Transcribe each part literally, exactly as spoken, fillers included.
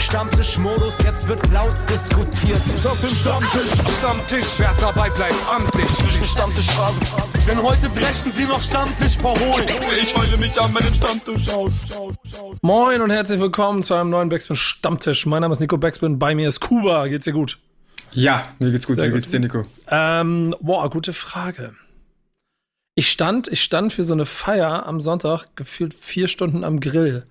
Stammtischmodus, jetzt wird laut diskutiert. Auf dem Stammtisch, Stammtisch, wer dabei bleibt, amtlich. Stammtisch Phase. Denn heute brechen sie noch Stammtisch verholen. Ich heule mich an meinem Stammtisch aus. Moin und herzlich willkommen zu einem neuen Backspin Stammtisch. Mein Name ist Nico Backspin, bei mir ist Kuba. Geht's dir gut? Ja, mir geht's gut. Sehr Wie gut. geht's dir, Nico? Ähm, boah, gute Frage. Ich stand, ich stand für so eine Feier am Sonntag gefühlt vier Stunden am Grill.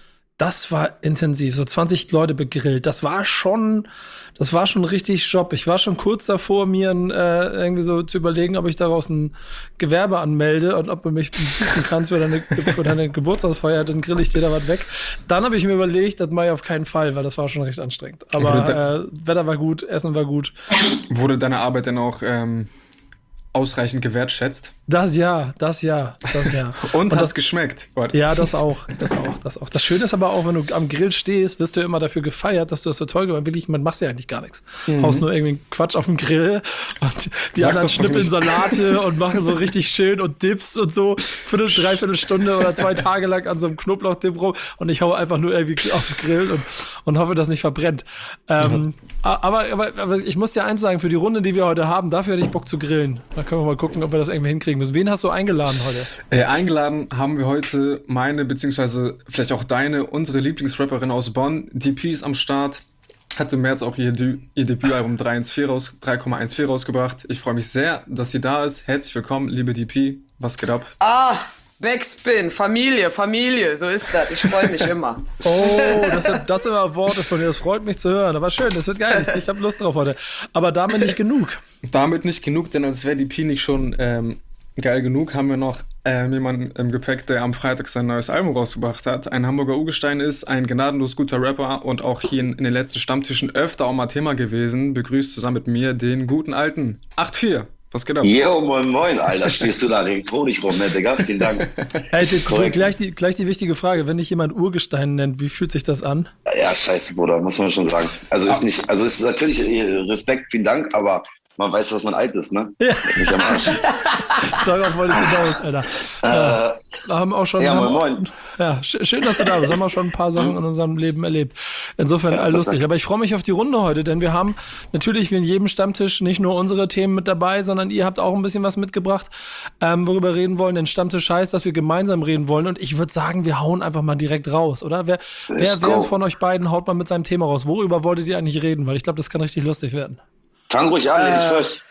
Das war intensiv, so zwanzig Leute begrillt. Das war schon, das war schon richtig Job. Ich war schon kurz davor, mir ein, äh, irgendwie so zu überlegen, ob ich daraus ein Gewerbe anmelde und ob du mich buchen kannst für deine, für deine Geburtstagsfeier, dann grill ich dir da was weg. Dann habe ich mir überlegt, das mache ich auf keinen Fall, weil das war schon recht anstrengend. Aber äh, Wetter war gut, Essen war gut. Wurde deine Arbeit denn auch ähm, ausreichend gewertschätzt? Das ja, das ja, das ja. Und, und hat es geschmeckt? Warte. Ja, das auch, das auch, das auch. Das Schöne ist aber auch, wenn du am Grill stehst, wirst du immer dafür gefeiert, dass du das so toll gemacht hast. Wirklich, man machst ja eigentlich gar nichts. Mhm. Haust nur irgendwie Quatsch auf dem Grill und die Sag anderen das doch schnippeln nicht. Salate und machen so richtig schön und Dips und so. Viertel, dreiviertel Stunde oder zwei Tage lang an so einem Knoblauchdip rum und ich hau einfach nur irgendwie aufs Grill und, und hoffe, dass nicht verbrennt. Ähm, aber, aber, aber ich muss dir eins sagen, für die Runde, die wir heute haben, dafür hätte ich Bock zu grillen. Da können wir mal gucken, ob wir das irgendwie hinkriegen müssen. Wen hast du eingeladen heute? Äh, eingeladen haben wir heute meine, beziehungsweise vielleicht auch deine, unsere Lieblingsrapperin aus Bonn. D P ist am Start. Hat im März auch ihr, Dü- ihr Debütalbum drei Komma vierzehn rausgebracht. Ich freue mich sehr, dass sie da ist. Herzlich willkommen, liebe D P. Was geht ab? Ah, Backspin, Familie, Familie, so ist das. Ich freue mich immer. Oh, das sind, das sind immer Worte von dir. Das freut mich zu hören. Aber schön, das wird geil. Ich, ich habe Lust drauf heute. Aber damit nicht genug. Damit nicht genug, denn als wäre D P nicht schon ähm, geil genug, haben wir noch ähm, jemanden im Gepäck, der am Freitag sein neues Album rausgebracht hat. Ein Hamburger Urgestein ist, ein gnadenlos guter Rapper und auch hier in, in den letzten Stammtischen öfter auch mal Thema gewesen. Begrüßt zusammen mit mir den guten alten acht vier. Was geht ab? Jo, moin, moin, Alter, stehst du da direkt Honig rum, ne, Digga? Vielen Dank. Hey, die, gleich, die, gleich die wichtige Frage, wenn dich jemand Urgestein nennt, wie fühlt sich das an? Ja, scheiße, Bruder, muss man schon sagen. Also ist nicht, also ist natürlich äh, Respekt, vielen Dank, aber man weiß, dass man alt ist, ne? Ja. Nicht am Arsch. Darauf wollte ich hinaus, Alter. Ja, wir haben auch schon. Ja, haben, moin, moin. Ja, sch- schön, dass du da bist. Haben wir schon ein paar Sachen in unserem Leben erlebt. Insofern Ja, all das lustig. danke. Aber ich freue mich auf die Runde heute, denn wir haben natürlich wie in jedem Stammtisch nicht nur unsere Themen mit dabei, sondern ihr habt auch ein bisschen was mitgebracht, ähm, worüber wir reden wollen. Denn Stammtisch heißt, dass wir gemeinsam reden wollen. Und ich würde sagen, wir hauen einfach mal direkt raus, oder? Wer, wer, wer go. von euch beiden haut mal mit seinem Thema raus? Worüber wolltet ihr eigentlich reden? Weil ich glaube, das kann richtig lustig werden. Fang ruhig an, Äh, ich first.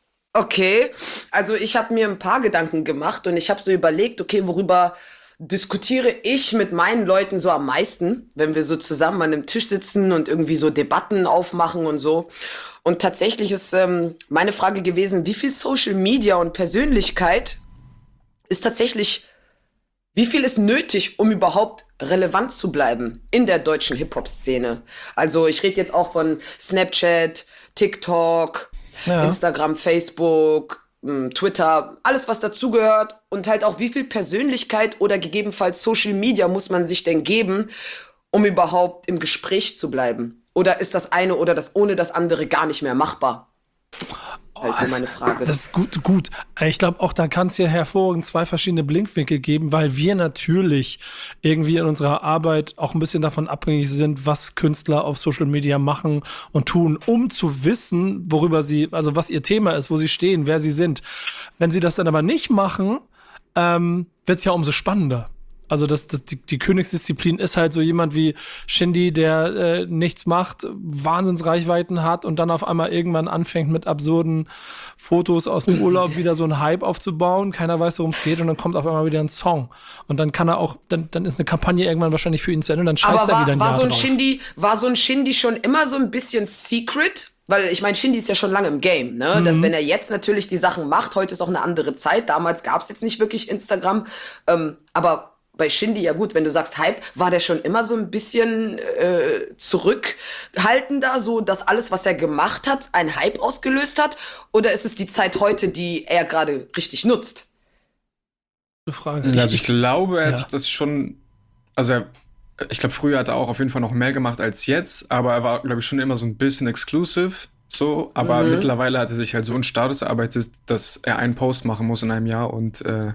Okay, also ich habe mir ein paar Gedanken gemacht und ich habe so überlegt, okay, worüber diskutiere ich mit meinen Leuten so am meisten, wenn wir so zusammen an einem Tisch sitzen und irgendwie so Debatten aufmachen und so. Und tatsächlich ist ähm, meine Frage gewesen, wie viel Social Media und Persönlichkeit ist tatsächlich, wie viel ist nötig, um überhaupt relevant zu bleiben in der deutschen Hip-Hop-Szene? Also ich rede jetzt auch von Snapchat, TikTok, Ja. Instagram, Facebook, mh, Twitter, alles was dazugehört und halt auch wie viel Persönlichkeit oder gegebenenfalls Social Media muss man sich denn geben, um überhaupt im Gespräch zu bleiben? Oder ist das eine oder das ohne das andere gar nicht mehr machbar? Also meine Frage. Das ist gut, gut. Ich glaube, auch da kann es ja hervorragend zwei verschiedene Blickwinkel geben, weil wir natürlich irgendwie in unserer Arbeit auch ein bisschen davon abhängig sind, was Künstler auf Social Media machen und tun, um zu wissen, worüber sie, also was ihr Thema ist, wo sie stehen, wer sie sind. Wenn sie das dann aber nicht machen, ähm, wird es ja umso spannender. Also das, das, die, die Königsdisziplin ist halt so jemand wie Shindy, der äh, nichts macht, Wahnsinnsreichweiten hat und dann auf einmal irgendwann anfängt mit absurden Fotos aus dem Urlaub wieder so einen Hype aufzubauen. Keiner weiß, worum es geht und dann kommt auf einmal wieder ein Song. Und dann kann er auch, dann, dann ist eine Kampagne irgendwann wahrscheinlich für ihn zu Ende und dann scheißt Aber er wieder war, ein war Jahr so ein drauf. Shindy, war so ein Shindy schon immer so ein bisschen secret? Weil ich meine, Shindy ist ja schon lange im Game, ne? Mhm. Dass wenn er jetzt natürlich die Sachen macht, heute ist auch eine andere Zeit. Damals gab es jetzt nicht wirklich Instagram, ähm, aber bei Shindy, ja gut, wenn du sagst Hype, war der schon immer so ein bisschen äh, zurückhaltender, so dass alles, was er gemacht hat, einen Hype ausgelöst hat? Oder ist es die Zeit heute, die er gerade richtig nutzt? Gute Frage. Also ich glaube, er hat Ja. sich das schon, also er, ich glaube, früher hat er auch auf jeden Fall noch mehr gemacht als jetzt, aber er war, glaube ich, schon immer so ein bisschen exclusive, so, aber Mhm. mittlerweile hat er sich halt so einen Status erarbeitet, dass er einen Post machen muss in einem Jahr und äh,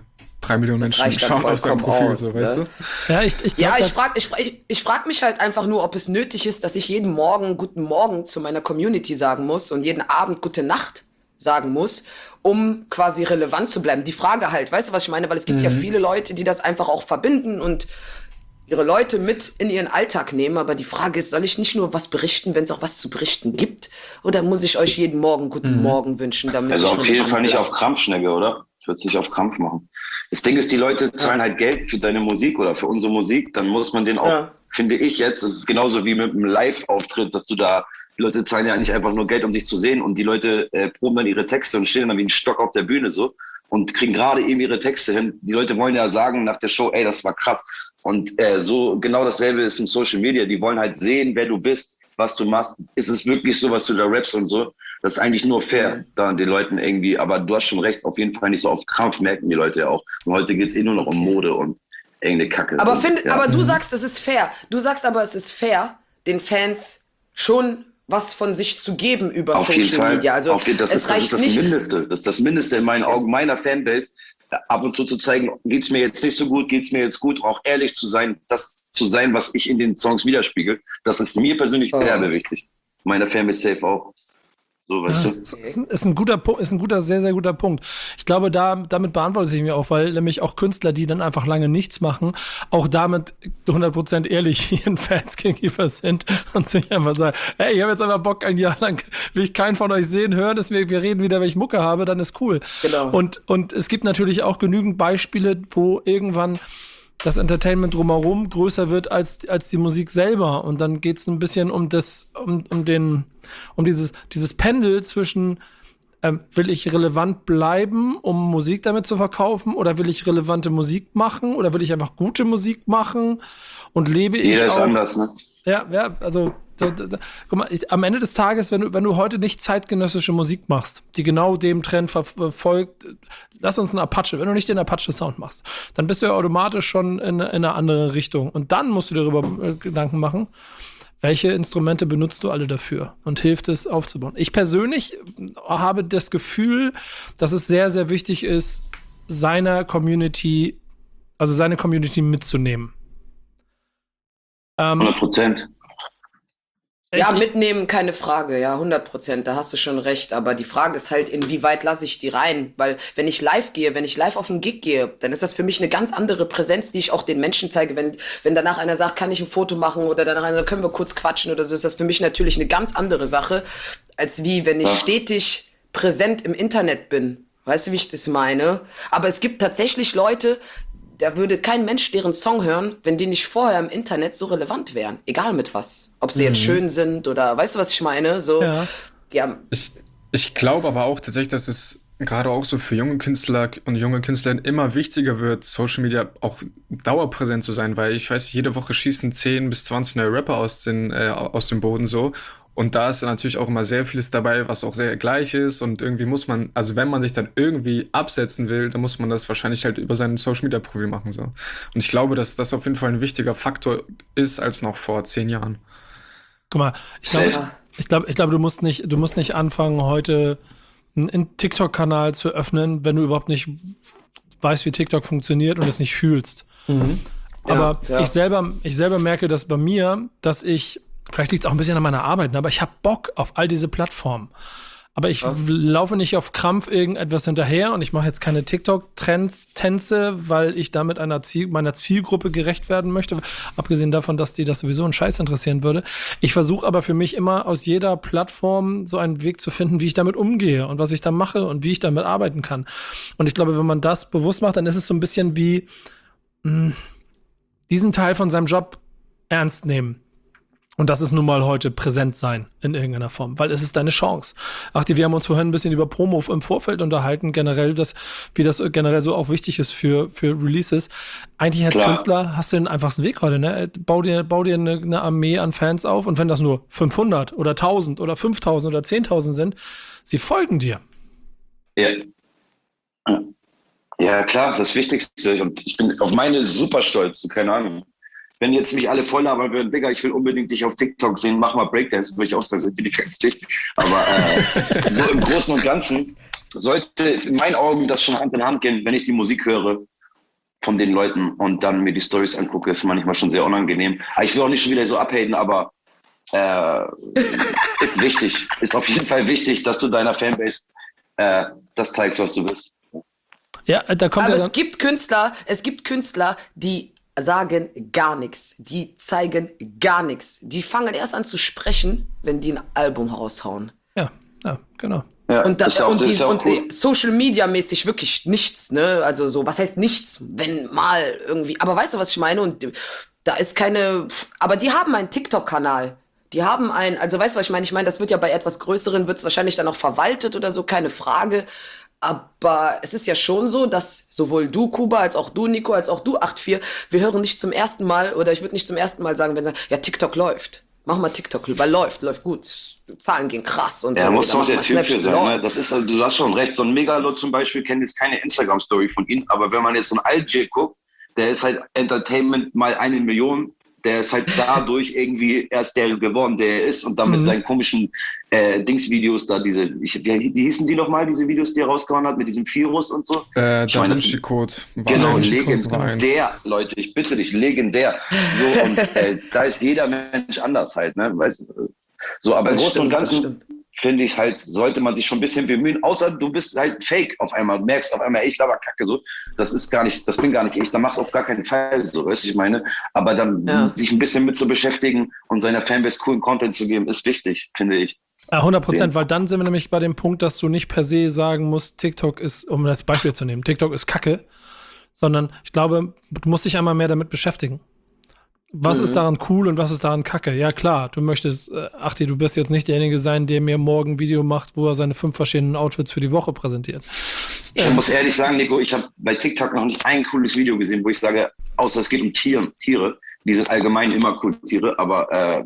drei Millionen Das Menschen reicht dann schauen auf sein vollkommen Profil, aus, so, weißt ne? du? Ja, ich, ich glaub, Ja, ich das- frage ich, fra- ich, ich frag mich halt einfach nur, ob es nötig ist, dass ich jeden Morgen Guten Morgen zu meiner Community sagen muss und jeden Abend Gute Nacht sagen muss, um quasi relevant zu bleiben. Die Frage halt, weißt du, was ich meine? Weil es gibt ja viele Leute, die das einfach auch verbinden und ihre Leute mit in ihren Alltag nehmen. Aber die Frage ist, soll ich nicht nur was berichten, wenn es auch was zu berichten gibt? Oder muss ich euch jeden Morgen Guten Morgen wünschen, damit Also ich auf jeden relevant Fall nicht bleib? auf Krampfschnecke, oder? Ich würde es nicht auf Krampf machen. Das Ding ist, die Leute zahlen halt Geld für deine Musik oder für unsere Musik, dann muss man den auch, Ja. finde ich jetzt, das ist genauso wie mit einem Live-Auftritt, dass du da, die Leute zahlen ja nicht einfach nur Geld, um dich zu sehen und die Leute äh, proben dann ihre Texte und stehen dann wie ein Stock auf der Bühne so und kriegen gerade eben ihre Texte hin. Die Leute wollen ja sagen nach der Show, ey, das war krass. Und äh, so genau dasselbe ist im Social Media. Die wollen halt sehen, wer du bist, was du machst. Ist es wirklich so, was du da rappst und so? Das ist eigentlich nur fair, da den Leuten irgendwie, aber du hast schon recht, auf jeden Fall nicht so auf Krampf, merken die Leute ja auch. Und heute geht es eh nur noch um Mode und irgendeine Kacke. Aber, und, find, ja. aber du sagst, es ist fair. Du sagst aber, es ist fair, den Fans schon was von sich zu geben über Auf jeden Social Fall. Media. Also Auf jeden, das, es ist, das reicht ist das nicht. Mindeste. Das ist das Mindeste in meinen Augen meiner Fanbase. Ab und zu zu zeigen, geht's mir jetzt nicht so gut, geht's mir jetzt gut, auch ehrlich zu sein, das zu sein, was ich in den Songs widerspiegel. Das ist mir persönlich Oh. sehr wichtig. Meine Fanbase safe auch. So, weißt Ja, du? ist, ist, ein, ist ein guter Punkt, ist ein guter, sehr, sehr guter Punkt. Ich glaube, da, damit beantwortet sich mir auch, weil nämlich auch Künstler, die dann einfach lange nichts machen, auch damit hundert Prozent ehrlich ihren Fans gegenüber sind und sich einfach sagen, hey, ich habe jetzt einfach Bock, ein Jahr lang will ich keinen von euch sehen, hören, ist mir, wir reden wieder, wenn ich Mucke habe, dann ist cool. Genau. Und, und es gibt natürlich auch genügend Beispiele, wo irgendwann das Entertainment drumherum größer wird als, als die Musik selber. Und dann geht es ein bisschen um das, um, um den, um dieses, dieses Pendel zwischen, ähm, will ich relevant bleiben, um Musik damit zu verkaufen, oder will ich relevante Musik machen, oder will ich einfach gute Musik machen und lebe ich Jeder ist auch, anders, ne? ja, ja, also so, so, so, guck mal, ich, am Ende des Tages, wenn du, wenn du heute nicht zeitgenössische Musik machst, die genau dem Trend verfolgt, lass uns einen Apache, wenn du nicht den Apache-Sound machst, dann bist du ja automatisch schon in, in eine andere Richtung. Und dann musst du dir darüber äh, Gedanken machen, welche Instrumente benutzt du alle dafür und hilft es aufzubauen. Ich persönlich habe das Gefühl, dass es sehr, sehr wichtig ist, seiner Community, also seine Community mitzunehmen. Ähm, hundert Prozent. Ja, ich- mitnehmen, keine Frage, ja, hundert Prozent, da hast du schon recht. Aber die Frage ist halt, inwieweit lasse ich die rein? Weil wenn ich live gehe, wenn ich live auf einen Gig gehe, dann ist das für mich eine ganz andere Präsenz, die ich auch den Menschen zeige. Wenn, wenn danach einer sagt, kann ich ein Foto machen oder danach einer, können wir kurz quatschen oder so, ist das für mich natürlich eine ganz andere Sache, als wie wenn ich stetig präsent im Internet bin. Weißt du, wie ich das meine? Aber es gibt tatsächlich Leute, da würde kein Mensch deren Song hören, wenn die nicht vorher im Internet so relevant wären. Egal mit was. Ob sie jetzt schön sind oder, weißt du, was ich meine? So, Ja. die haben, Ich, ich glaube aber auch tatsächlich, dass es gerade auch so für junge Künstler und junge Künstlerinnen immer wichtiger wird, Social Media auch dauerpräsent zu sein, weil ich weiß, jede Woche schießen zehn bis zwanzig neue Rapper aus, den, äh, aus dem Boden so. Und da ist natürlich auch immer sehr vieles dabei, was auch sehr gleich ist. Und irgendwie muss man, also wenn man sich dann irgendwie absetzen will, dann muss man das wahrscheinlich halt über sein Social-Media-Profil machen. So. Und ich glaube, dass das auf jeden Fall ein wichtiger Faktor ist als noch vor zehn Jahren. Guck mal, ich glaube, Safe. ich glaube, ich glaube, du musst nicht, du musst nicht anfangen, heute einen TikTok-Kanal zu öffnen, wenn du überhaupt nicht weißt, wie TikTok funktioniert und es nicht fühlst. Aber ja. ich selber, ich selber merke das bei mir, dass ich, vielleicht liegt es auch ein bisschen an meiner Arbeit, ne, aber ich habe Bock auf all diese Plattformen. Aber ich w- laufe nicht auf Krampf irgendetwas hinterher und ich mache jetzt keine TikTok-Trends, Tänze, weil ich damit einer Ziel, meiner Zielgruppe gerecht werden möchte. Abgesehen davon, dass die das sowieso einen Scheiß interessieren würde. Ich versuche aber für mich immer aus jeder Plattform so einen Weg zu finden, wie ich damit umgehe und was ich da mache und wie ich damit arbeiten kann. Und ich glaube, wenn man das bewusst macht, dann ist es so ein bisschen wie mh, diesen Teil von seinem Job ernst nehmen. Und das ist nun mal heute präsent sein in irgendeiner Form, weil es ist deine Chance. Ach, die, wir haben uns vorhin ein bisschen über Promo im Vorfeld unterhalten, generell, das, wie das generell so auch wichtig ist für, für Releases. Eigentlich als Klar. Künstler hast du den einfachsten Weg heute, ne? Bau dir, bau dir eine, eine Armee an Fans auf und wenn das nur fünfhundert oder tausend oder fünftausend oder zehntausend sind, sie folgen dir. Ja. Ja, klar, das ist das Wichtigste. Und ich bin auf meine super stolz, keine Ahnung. Wenn jetzt mich alle voll labern würden, Digga, ich will unbedingt dich auf TikTok sehen, mach mal Breakdance, würde ich auch sagen, so bin ich ganz dicht. Aber äh, so im Großen und Ganzen sollte in meinen Augen das schon Hand in Hand gehen, wenn ich die Musik höre von den Leuten und dann mir die Stories angucke, ist manchmal schon sehr unangenehm. Aber ich will auch nicht schon wieder so abhaten, aber äh, ist wichtig, ist auf jeden Fall wichtig, dass du deiner Fanbase äh, das zeigst, was du bist. Ja, da kommt Aber ja dann, es gibt Künstler, es gibt Künstler, die sagen gar nichts, die zeigen gar nichts. Die fangen erst an zu sprechen, wenn die ein Album raushauen. ja, ja, genau. Ja, Und, da, ist ja auch, und, ist die, ja auch und cool. Social Media mäßig wirklich nichts, ne? Also so, was heißt nichts, wenn mal irgendwie. Aber weißt du, was ich meine? Und da ist keine. Aber die haben einen TikTok-Kanal. Die haben einen, also weißt du, was ich meine? Ich meine, das wird ja bei etwas Größeren, wird es wahrscheinlich dann auch verwaltet oder so, keine Frage. Aber es ist ja schon so, dass sowohl du, Kuba, als auch du, Nico, als auch du, acht vier, wir hören nicht zum ersten Mal, oder ich würde nicht zum ersten Mal sagen, wenn sie sagen, ja, TikTok läuft. Mach mal TikTok, weil läuft, läuft gut. Zahlen gehen krass und so. Er muss Oder doch mach der mal Typ für Snapchat, sein. läuft. Ne? Das ist, du hast schon recht. So ein Megalo zum Beispiel kennt jetzt keine Instagram-Story von ihm, aber wenn man jetzt so ein Al-J guckt, der ist halt Entertainment mal eine Million. Der ist halt dadurch irgendwie erst der geworden, der er ist und dann mit Mhm. seinen komischen äh, Dingsvideos da, diese, ich, wie, wie hießen die nochmal, diese Videos, die er rausgehauen hat mit diesem Virus und so? Äh, Ich Da meine, das- Vinci Code. war Genau, eins, war eins. legendär, Leute, ich bitte dich, legendär. So, und äh, da ist jeder Mensch anders halt, ne? Weißt du? So, aber im Das Großen und stimmt, das Ganzen stimmt. finde ich halt, sollte man sich schon ein bisschen bemühen, außer du bist halt fake auf einmal, merkst auf einmal, ey, ich laber Kacke, so. Das ist gar nicht, das bin gar nicht ich, dann mach's auf gar keinen Fall, so, weißt du, ich meine. Aber dann Ja. sich ein bisschen mit zu beschäftigen und seiner Fanbase coolen Content zu geben, ist wichtig, finde ich. Ja, hundert Prozent, weil dann sind wir nämlich bei dem Punkt, dass du nicht per se sagen musst, TikTok ist, um das Beispiel zu nehmen, TikTok ist Kacke, sondern ich glaube, du musst dich einmal mehr damit beschäftigen. Was Mhm. ist daran cool und was ist daran Kacke? Ja klar, du möchtest, äh, Achti, du bist jetzt nicht derjenige sein, der mir morgen ein Video macht, wo er seine fünf verschiedenen Outfits für die Woche präsentiert. Ich muss ehrlich sagen, Nico, ich habe bei TikTok noch nicht ein cooles Video gesehen, wo ich sage, außer es geht um Tieren, Tiere, die sind allgemein immer cool, Tiere, aber äh,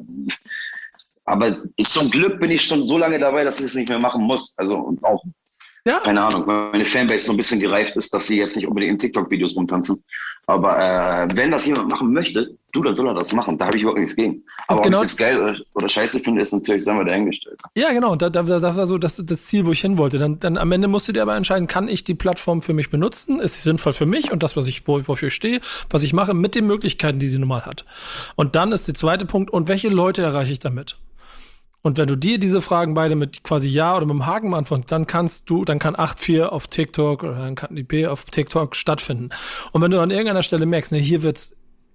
aber ich, zum Glück bin ich schon so lange dabei, dass ich es nicht mehr machen muss. Also und auch, Ja. keine Ahnung, weil meine Fanbase so ein bisschen gereift ist, dass sie jetzt nicht unbedingt in TikTok-Videos rumtanzen. Aber äh, wenn das jemand machen möchte, du, dann soll er das machen. Da habe ich überhaupt nichts gegen. Aber genau- ob ich es jetzt geil oder, oder scheiße finde, ist natürlich, sagen wir, dahingestellt. Ja, genau. Und da, da, das war so das, das Ziel, wo ich hin wollte. Dann, dann am Ende musst du dir aber entscheiden, kann ich die Plattform für mich benutzen? Ist sie sinnvoll für mich und das, was ich, wo- wofür ich stehe, was ich mache, mit den Möglichkeiten, die sie normal hat. Und dann ist der zweite Punkt, und welche Leute erreiche ich damit? Und wenn du dir diese Fragen beide mit quasi Ja oder mit dem Haken beantwortest, dann kannst du, dann kann acht vier auf TikTok oder dann kann die B auf TikTok stattfinden. Und wenn du an irgendeiner Stelle merkst, ne, hier wird's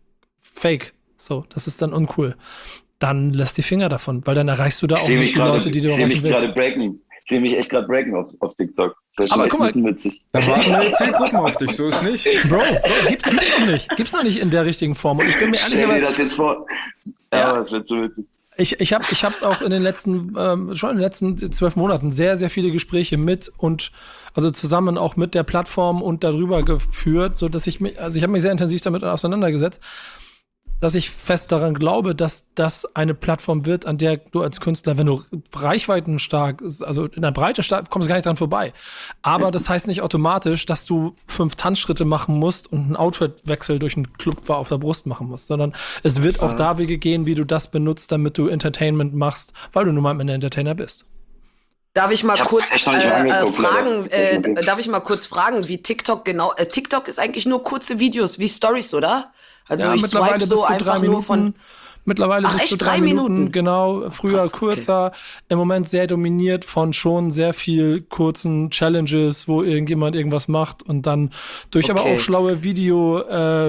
fake, so, das ist dann uncool, dann lass die Finger davon, weil dann erreichst du da Ich auch sehe nicht mich die gerade Leute, die du ich sehe mich erreichen willst. gerade breaken. Ich sehe mich echt gerade breaken auf, auf TikTok. Das Aber wäre guck mal- schon echt witzig. Da warten ja jetzt Zielgruppen auf dich, so ist nicht. Bro, Bro gibt's, gibt's noch nicht. Gibt's noch nicht in der richtigen Form. Und ich bin mir ehrlich, Stell dir aber das jetzt vor. Ja, Ja. das wird so witzig. ich, ich habe ich hab auch in den letzten, ähm, schon in den letzten zwölf Monaten sehr, sehr viele Gespräche mit und also zusammen auch mit der Plattform und darüber geführt, so dass ich mich, also ich habe mich sehr intensiv damit auseinandergesetzt, dass ich fest daran glaube, dass das eine Plattform wird, an der du als Künstler, wenn du Reichweiten stark, also in der Breite stark, kommst du gar nicht dran vorbei. Aber das heißt nicht automatisch, dass du fünf Tanzschritte machen musst und einen Outfitwechsel durch einen Club auf der Brust machen musst, sondern es wird auch da Wege gehen, wie du das benutzt, damit du Entertainment machst, weil du nun mal am Ende Entertainer bist. Darf ich mal Ich hab kurz echt noch nicht äh, mal äh, angeguckt, fragen, leider. äh, Okay. darf ich mal kurz fragen, wie TikTok genau, äh, TikTok ist eigentlich nur kurze Videos, wie Stories, oder? Also ich swipe so einfach nur von, Mittlerweile Ach, bis echt? zu drei, Drei Minuten. Minuten? Genau, früher Krass, okay. kürzer. Im Moment sehr dominiert von schon sehr viel kurzen Challenges, wo irgendjemand irgendwas macht und dann durch aber Okay. auch schlaue Video, äh,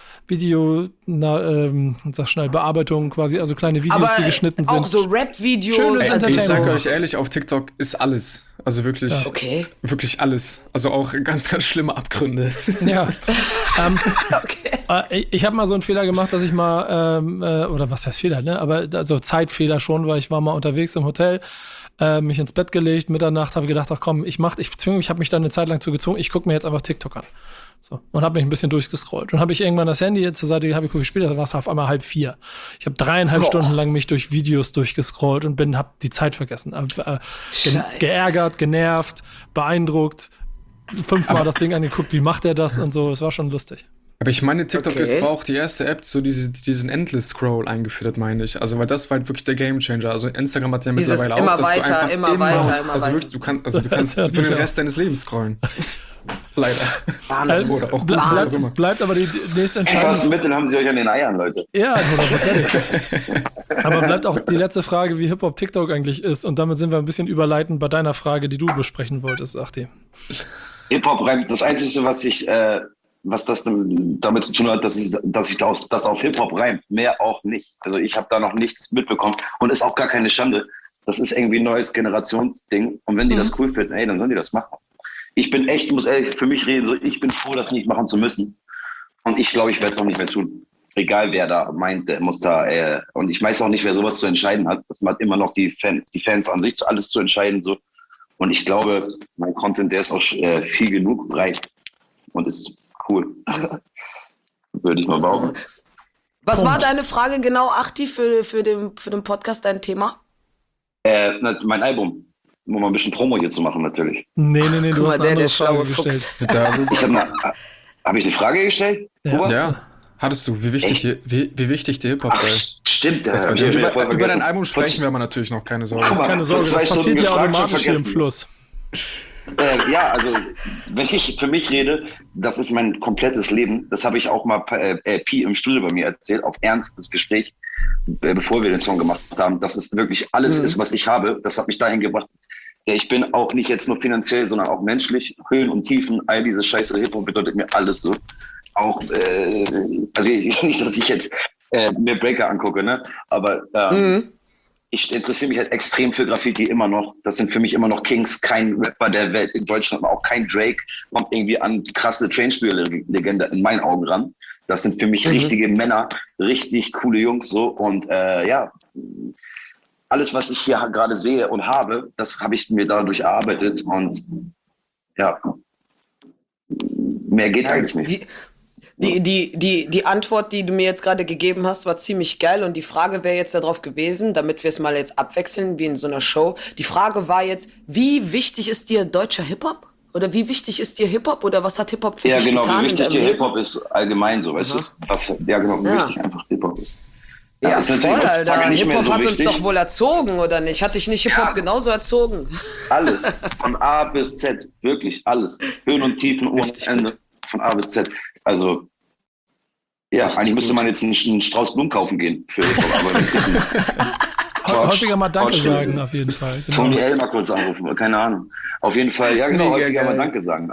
Video, na, ähm, sag schnell, Bearbeitung quasi, also kleine Videos, aber die geschnitten sind. auch so Rap-Videos. Schönes also Entertainment. Ich so, sage euch ehrlich, auf TikTok ist alles. Also wirklich, okay. wirklich alles. Also auch ganz, ganz schlimme Abgründe. Ja. ähm, Okay. Äh, ich ich habe mal so einen Fehler gemacht, dass ich mal, ähm, äh, oder was heißt Fehler, ne? Aber also Zeitfehler schon, weil ich war mal unterwegs im Hotel, äh, mich ins Bett gelegt, Mitternacht, habe gedacht, ach komm, ich mach, ich zwinge mich, habe mich dann eine Zeit lang zu gezwungen, ich gucke mir jetzt einfach TikTok an. So, und habe mich ein bisschen durchgescrollt. Und habe ich irgendwann das Handy jetzt zur Seite, habe ich gespielt, da war es auf einmal halb vier. Ich habe dreieinhalb Boah. Stunden lang mich durch Videos durchgescrollt und bin, habe die Zeit vergessen. Äh, äh, ge Scheiße. geärgert, genervt, beeindruckt, fünfmal das Ding angeguckt, wie macht er das und so. Es war schon lustig. Aber ich meine, TikTok Okay. ist, war auch die erste App, so diese, diesen Endless-Scroll eingeführt hat, meine ich. Also, weil das war halt wirklich der Gamechanger. Also, Instagram hat ja Dieses mittlerweile auch, immer dass weiter, du einfach immer weiter, immer also weiter. wirklich, du kannst, also du Das kannst hört für mich den auf. Rest deines Lebens scrollen. Leider. Wahnsinn. Oder auch Ble gut, was auch bleibt, immer. bleibt aber die die nächste Was Entscheidung. mit, dann haben sie euch an den Eiern, Leute. Ja, hundertprozentig. Aber bleibt auch die letzte Frage, wie Hip-Hop TikTok eigentlich ist. Und damit sind wir ein bisschen überleitend bei deiner Frage, die du besprechen wolltest, Achti. Hip-Hop reimt, das Einzige, was ich, äh, was das damit zu tun hat, dass ich, dass ich das, das auf Hip-Hop reimt, mehr auch nicht. Also ich habe da noch nichts mitbekommen und ist auch gar keine Schande. Das ist irgendwie ein neues Generationsding und wenn die mhm. das cool finden, ey, dann sollen die das machen. Ich bin echt, muss ehrlich für mich reden, so ich bin froh, das nicht machen zu müssen und ich glaube, ich werde es auch nicht mehr tun. Egal wer da meint, der muss da, äh, und ich weiß auch nicht, wer sowas zu entscheiden hat. Das hat immer noch die Fans, die Fans an sich alles zu entscheiden, so. Und ich glaube, mein Content, der ist auch äh, viel genug breit und ist cool. Würde ich mal behaupten. Was Punkt. war deine Frage genau, Achti, für, für, den, für den Podcast, dein Thema? Äh, mein Album, um mal ein bisschen Promo hier zu machen, natürlich. Nee, nee, nee, Guck du mal, hast eine der, andere der Frage schlaue gestellt. Fuchs. Darüber, Ich habe eine, habe ich eine Frage gestellt? Ja. Kuba? ja, hattest du, wie wichtig, die, wie, wie wichtig die Hip-Hop Ach, sei. stimmt. Das hab war ich über, wieder voll über dein vergessen. Album sprechen Vor- wir aber natürlich noch, keine Sorge. Guck mal, Keine Sorge, vor das zwei passiert Stunden ja gefragt, schon automatisch hier im vergessen. Fluss. Äh, ja, also wenn ich für mich rede, das ist mein komplettes Leben. Das habe ich auch mal äh, äh, Pi im Studio bei mir erzählt, auf ernstes Gespräch, äh, bevor wir den Song gemacht haben. Dass es wirklich alles Mhm. ist, was ich habe. Das hat mich dahin gebracht. Ja, ich bin auch nicht jetzt nur finanziell, sondern auch menschlich. Höhen und Tiefen, all diese Scheiße. Hip-Hop bedeutet mir alles so. Auch, äh, also nicht, dass ich jetzt äh, mir Breaker angucke, ne? Aber ähm, Mhm. ich interessiere mich halt extrem für Graffiti immer noch. Das sind für mich immer noch Kings, kein Rapper der Welt in Deutschland, aber auch kein Drake kommt irgendwie an krasse Trainspieler-Legende in meinen Augen ran. Das sind für mich Mhm. richtige Männer, richtig coole Jungs so und äh, ja, alles, was ich hier gerade sehe und habe, das habe ich mir dadurch erarbeitet und ja, mehr geht eigentlich nicht. Die, die, die, die, die Antwort, die du mir jetzt gerade gegeben hast, war ziemlich geil und die Frage wäre jetzt darauf gewesen, damit wir es mal jetzt abwechseln, wie in so einer Show. Die Frage war jetzt, wie wichtig ist dir deutscher Hip-Hop? Oder wie wichtig ist dir Hip-Hop? Oder was hat Hip-Hop für Ja, dich genau, getan wie in wichtig deinem dir Leben? Hip-Hop ist allgemein so, weißt Aha. du? Was, ja, genau, wie Ja. wichtig einfach Hip-Hop ist. Ja, ist voll, natürlich heutzutage Alter. nicht mehr Hip-Hop so hat uns wichtig. doch wohl erzogen, oder nicht? Hat dich nicht Hip-Hop Ja. genauso erzogen? Alles, von A bis Z, wirklich alles. Höhen und Tiefen ohne Richtig Ende, von A bis Z. Also, ja, Richtig eigentlich müsste gut. man jetzt einen, einen Strauß Blumen kaufen gehen für Hip-Hop, aber nicht. Hä- Häufiger mal Danke Quatsch. sagen, auf jeden Fall. Genau. Tony L mal kurz anrufen, keine Ahnung. Auf jeden Fall, ja genau, Mega häufiger mal geil. Danke sagen.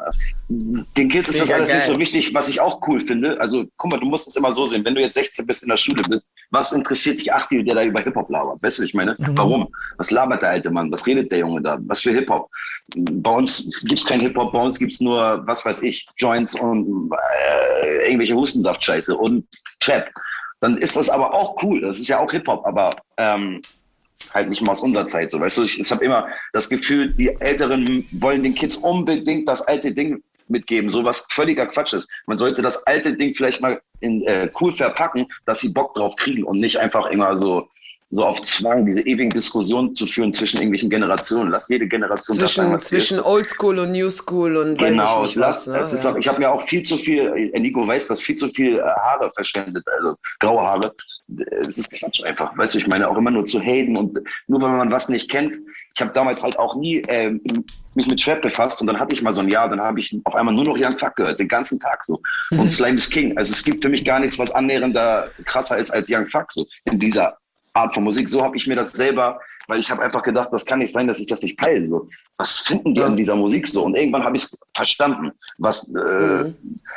Den Kids ist das Mega alles nicht geil. so wichtig, was ich auch cool finde. Also guck mal, du musst es immer so sehen, wenn du jetzt sechzehn bist in der Schule bist, was interessiert sich Achti, der da über Hip-Hop labert? Weißt du, ich meine, Mhm. warum? Was labert der alte Mann? Was redet der Junge da? Was für Hip-Hop? Bei uns gibt's kein Hip-Hop, bei uns gibt's nur, was weiß ich, Joints und äh, irgendwelche Hustensaftscheiße und Trap. Dann ist das aber auch cool, das ist ja auch Hip-Hop, aber ähm, halt nicht mal aus unserer Zeit, so, weißt du, ich, ich habe immer das Gefühl, die Älteren wollen den Kids unbedingt das alte Ding mitgeben, so was völliger Quatsch ist. Man sollte das alte Ding vielleicht mal in, äh, cool verpacken, dass sie Bock drauf kriegen und nicht einfach immer so, so auf Zwang diese ewigen Diskussionen zu führen zwischen irgendwelchen Generationen. Lass jede Generation das sagen, Zwischen, was sie ist. zwischen Oldschool und Newschool und Genau, weiß ich nicht lass, was. Ne? es ist Ja. auch, ich habe mir auch viel zu viel, äh, Nico weiß das, viel zu viel äh, Haare verschwendet, also graue Haare. Es ist Quatsch einfach, weißt du, ich meine auch immer nur zu haten und nur wenn man was nicht kennt. Ich habe damals halt auch nie äh, mich mit Trap befasst und dann hatte ich mal so ein Jahr, dann habe ich auf einmal nur noch Young Fuck gehört, den ganzen Tag so. Mhm. Und Slime is King, also es gibt für mich gar nichts, was annähernder krasser ist als Young Fuck so in dieser Art von Musik. So habe ich mir das selber, weil ich habe einfach gedacht, das kann nicht sein, dass ich das nicht peile. So. Was finden die Ja. an dieser Musik so? Und irgendwann habe ich es verstanden, was, äh, Mhm.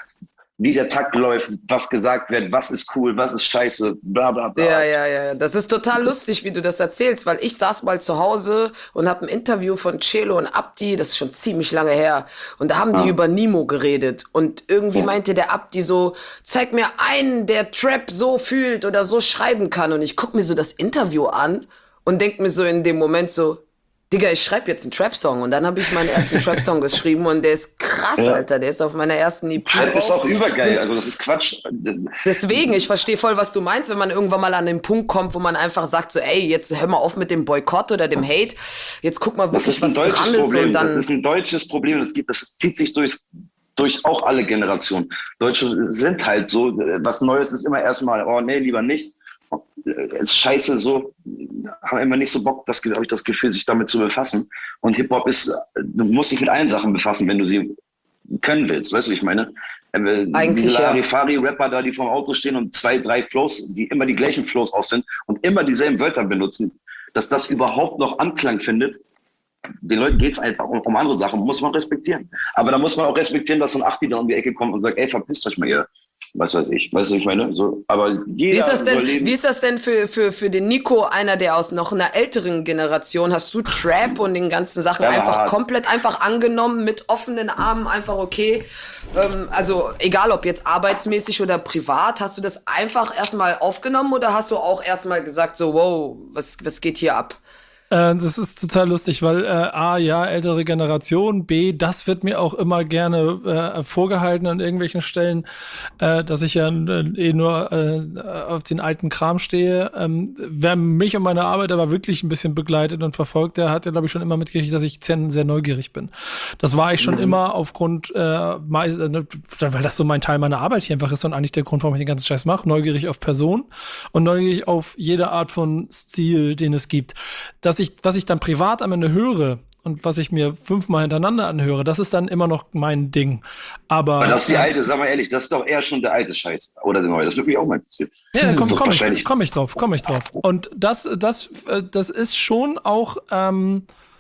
wie der Takt läuft, was gesagt wird, was ist cool, was ist scheiße, bla bla bla. Ja, ja, ja. Das ist total lustig, wie du das erzählst, weil ich saß mal zu Hause und habe ein Interview von Celo und Abdi, das ist schon ziemlich lange her, und da haben die Ja. über Nimo geredet und irgendwie Ja. meinte der Abdi so, zeig mir einen, der Trap so fühlt oder so schreiben kann, und ich guck mir so das Interview an und denk mir so in dem Moment so, Digga, ich schreibe jetzt einen Trap-Song, und dann habe ich meinen ersten Trap-Song geschrieben und der ist krass, Ja. Alter, der ist auf meiner ersten E P Trap ist drauf. auch übergeil, Sind- also das ist Quatsch. Deswegen, ich verstehe voll, was du meinst, wenn man irgendwann mal an den Punkt kommt, wo man einfach sagt so, ey, jetzt hör mal auf mit dem Boykott oder dem Hate, jetzt guck mal Das wirklich, ist ein was deutsches dran ist, Problem. und dann... Das ist ein deutsches Problem. Das, gibt, das zieht sich durch, durch auch alle Generationen. Deutsche sind halt so, was Neues ist immer erstmal, oh nee, lieber nicht. Es ist scheiße, so, haben immer nicht so Bock, das habe ich das Gefühl, sich damit zu befassen. Und Hip-Hop ist, du musst dich mit allen Sachen befassen, wenn du sie können willst. Weißt du, wie ich meine? Äh, Eigentlich, diese ja. Larifari-Rapper da, die vorm Auto stehen und zwei, drei Flows, die immer die gleichen Flows aussehen und immer dieselben Wörter benutzen, dass das überhaupt noch Anklang findet. Den Leuten geht es einfach um, um andere Sachen, muss man respektieren. Aber da muss man auch respektieren, dass so ein Achti da um die Ecke kommt und sagt, ey, verpisst euch mal, ihr, was weiß ich, weißt du, ich meine, so, aber jeder Wie ist das denn, soll leben. wie ist das denn für, für, für den Nico, einer, der aus noch einer älteren Generation, hast du Trap und den ganzen Sachen Ja, einfach hart. komplett einfach angenommen, mit offenen Armen, einfach okay, ähm, also egal ob jetzt arbeitsmäßig oder privat, hast du das einfach erstmal aufgenommen oder hast du auch erstmal gesagt so, wow, was, was geht hier ab? Äh, das ist total lustig, weil äh, A, ja, ältere Generation, B, das wird mir auch immer gerne äh, vorgehalten an irgendwelchen Stellen, äh, dass ich ja äh, eh nur äh, auf den alten Kram stehe. Ähm, wer mich und meine Arbeit aber wirklich ein bisschen begleitet und verfolgt, der hat ja, glaube ich, schon immer mitgekriegt, dass ich sehr, sehr neugierig bin. Das war ich schon mhm. immer aufgrund, äh, meist, äh, weil das so mein Teil meiner Arbeit hier einfach ist und eigentlich der Grund, warum ich den ganzen Scheiß mache, neugierig auf Personen und neugierig auf jede Art von Stil, den es gibt. Das Ich, was ich dann privat am Ende höre und was ich mir fünfmal hintereinander anhöre, das ist dann immer noch mein Ding. Aber, Aber das ist die äh, alte, sag mal ehrlich, das ist doch eher schon der alte Scheiß. Oder der neue, das würde mich auch mal interessieren. Ja, dann Das komm, ist doch komm, ich, wahrscheinlich- komm ich drauf, komm ich drauf. Und das, das, äh, das ist schon auch ähm,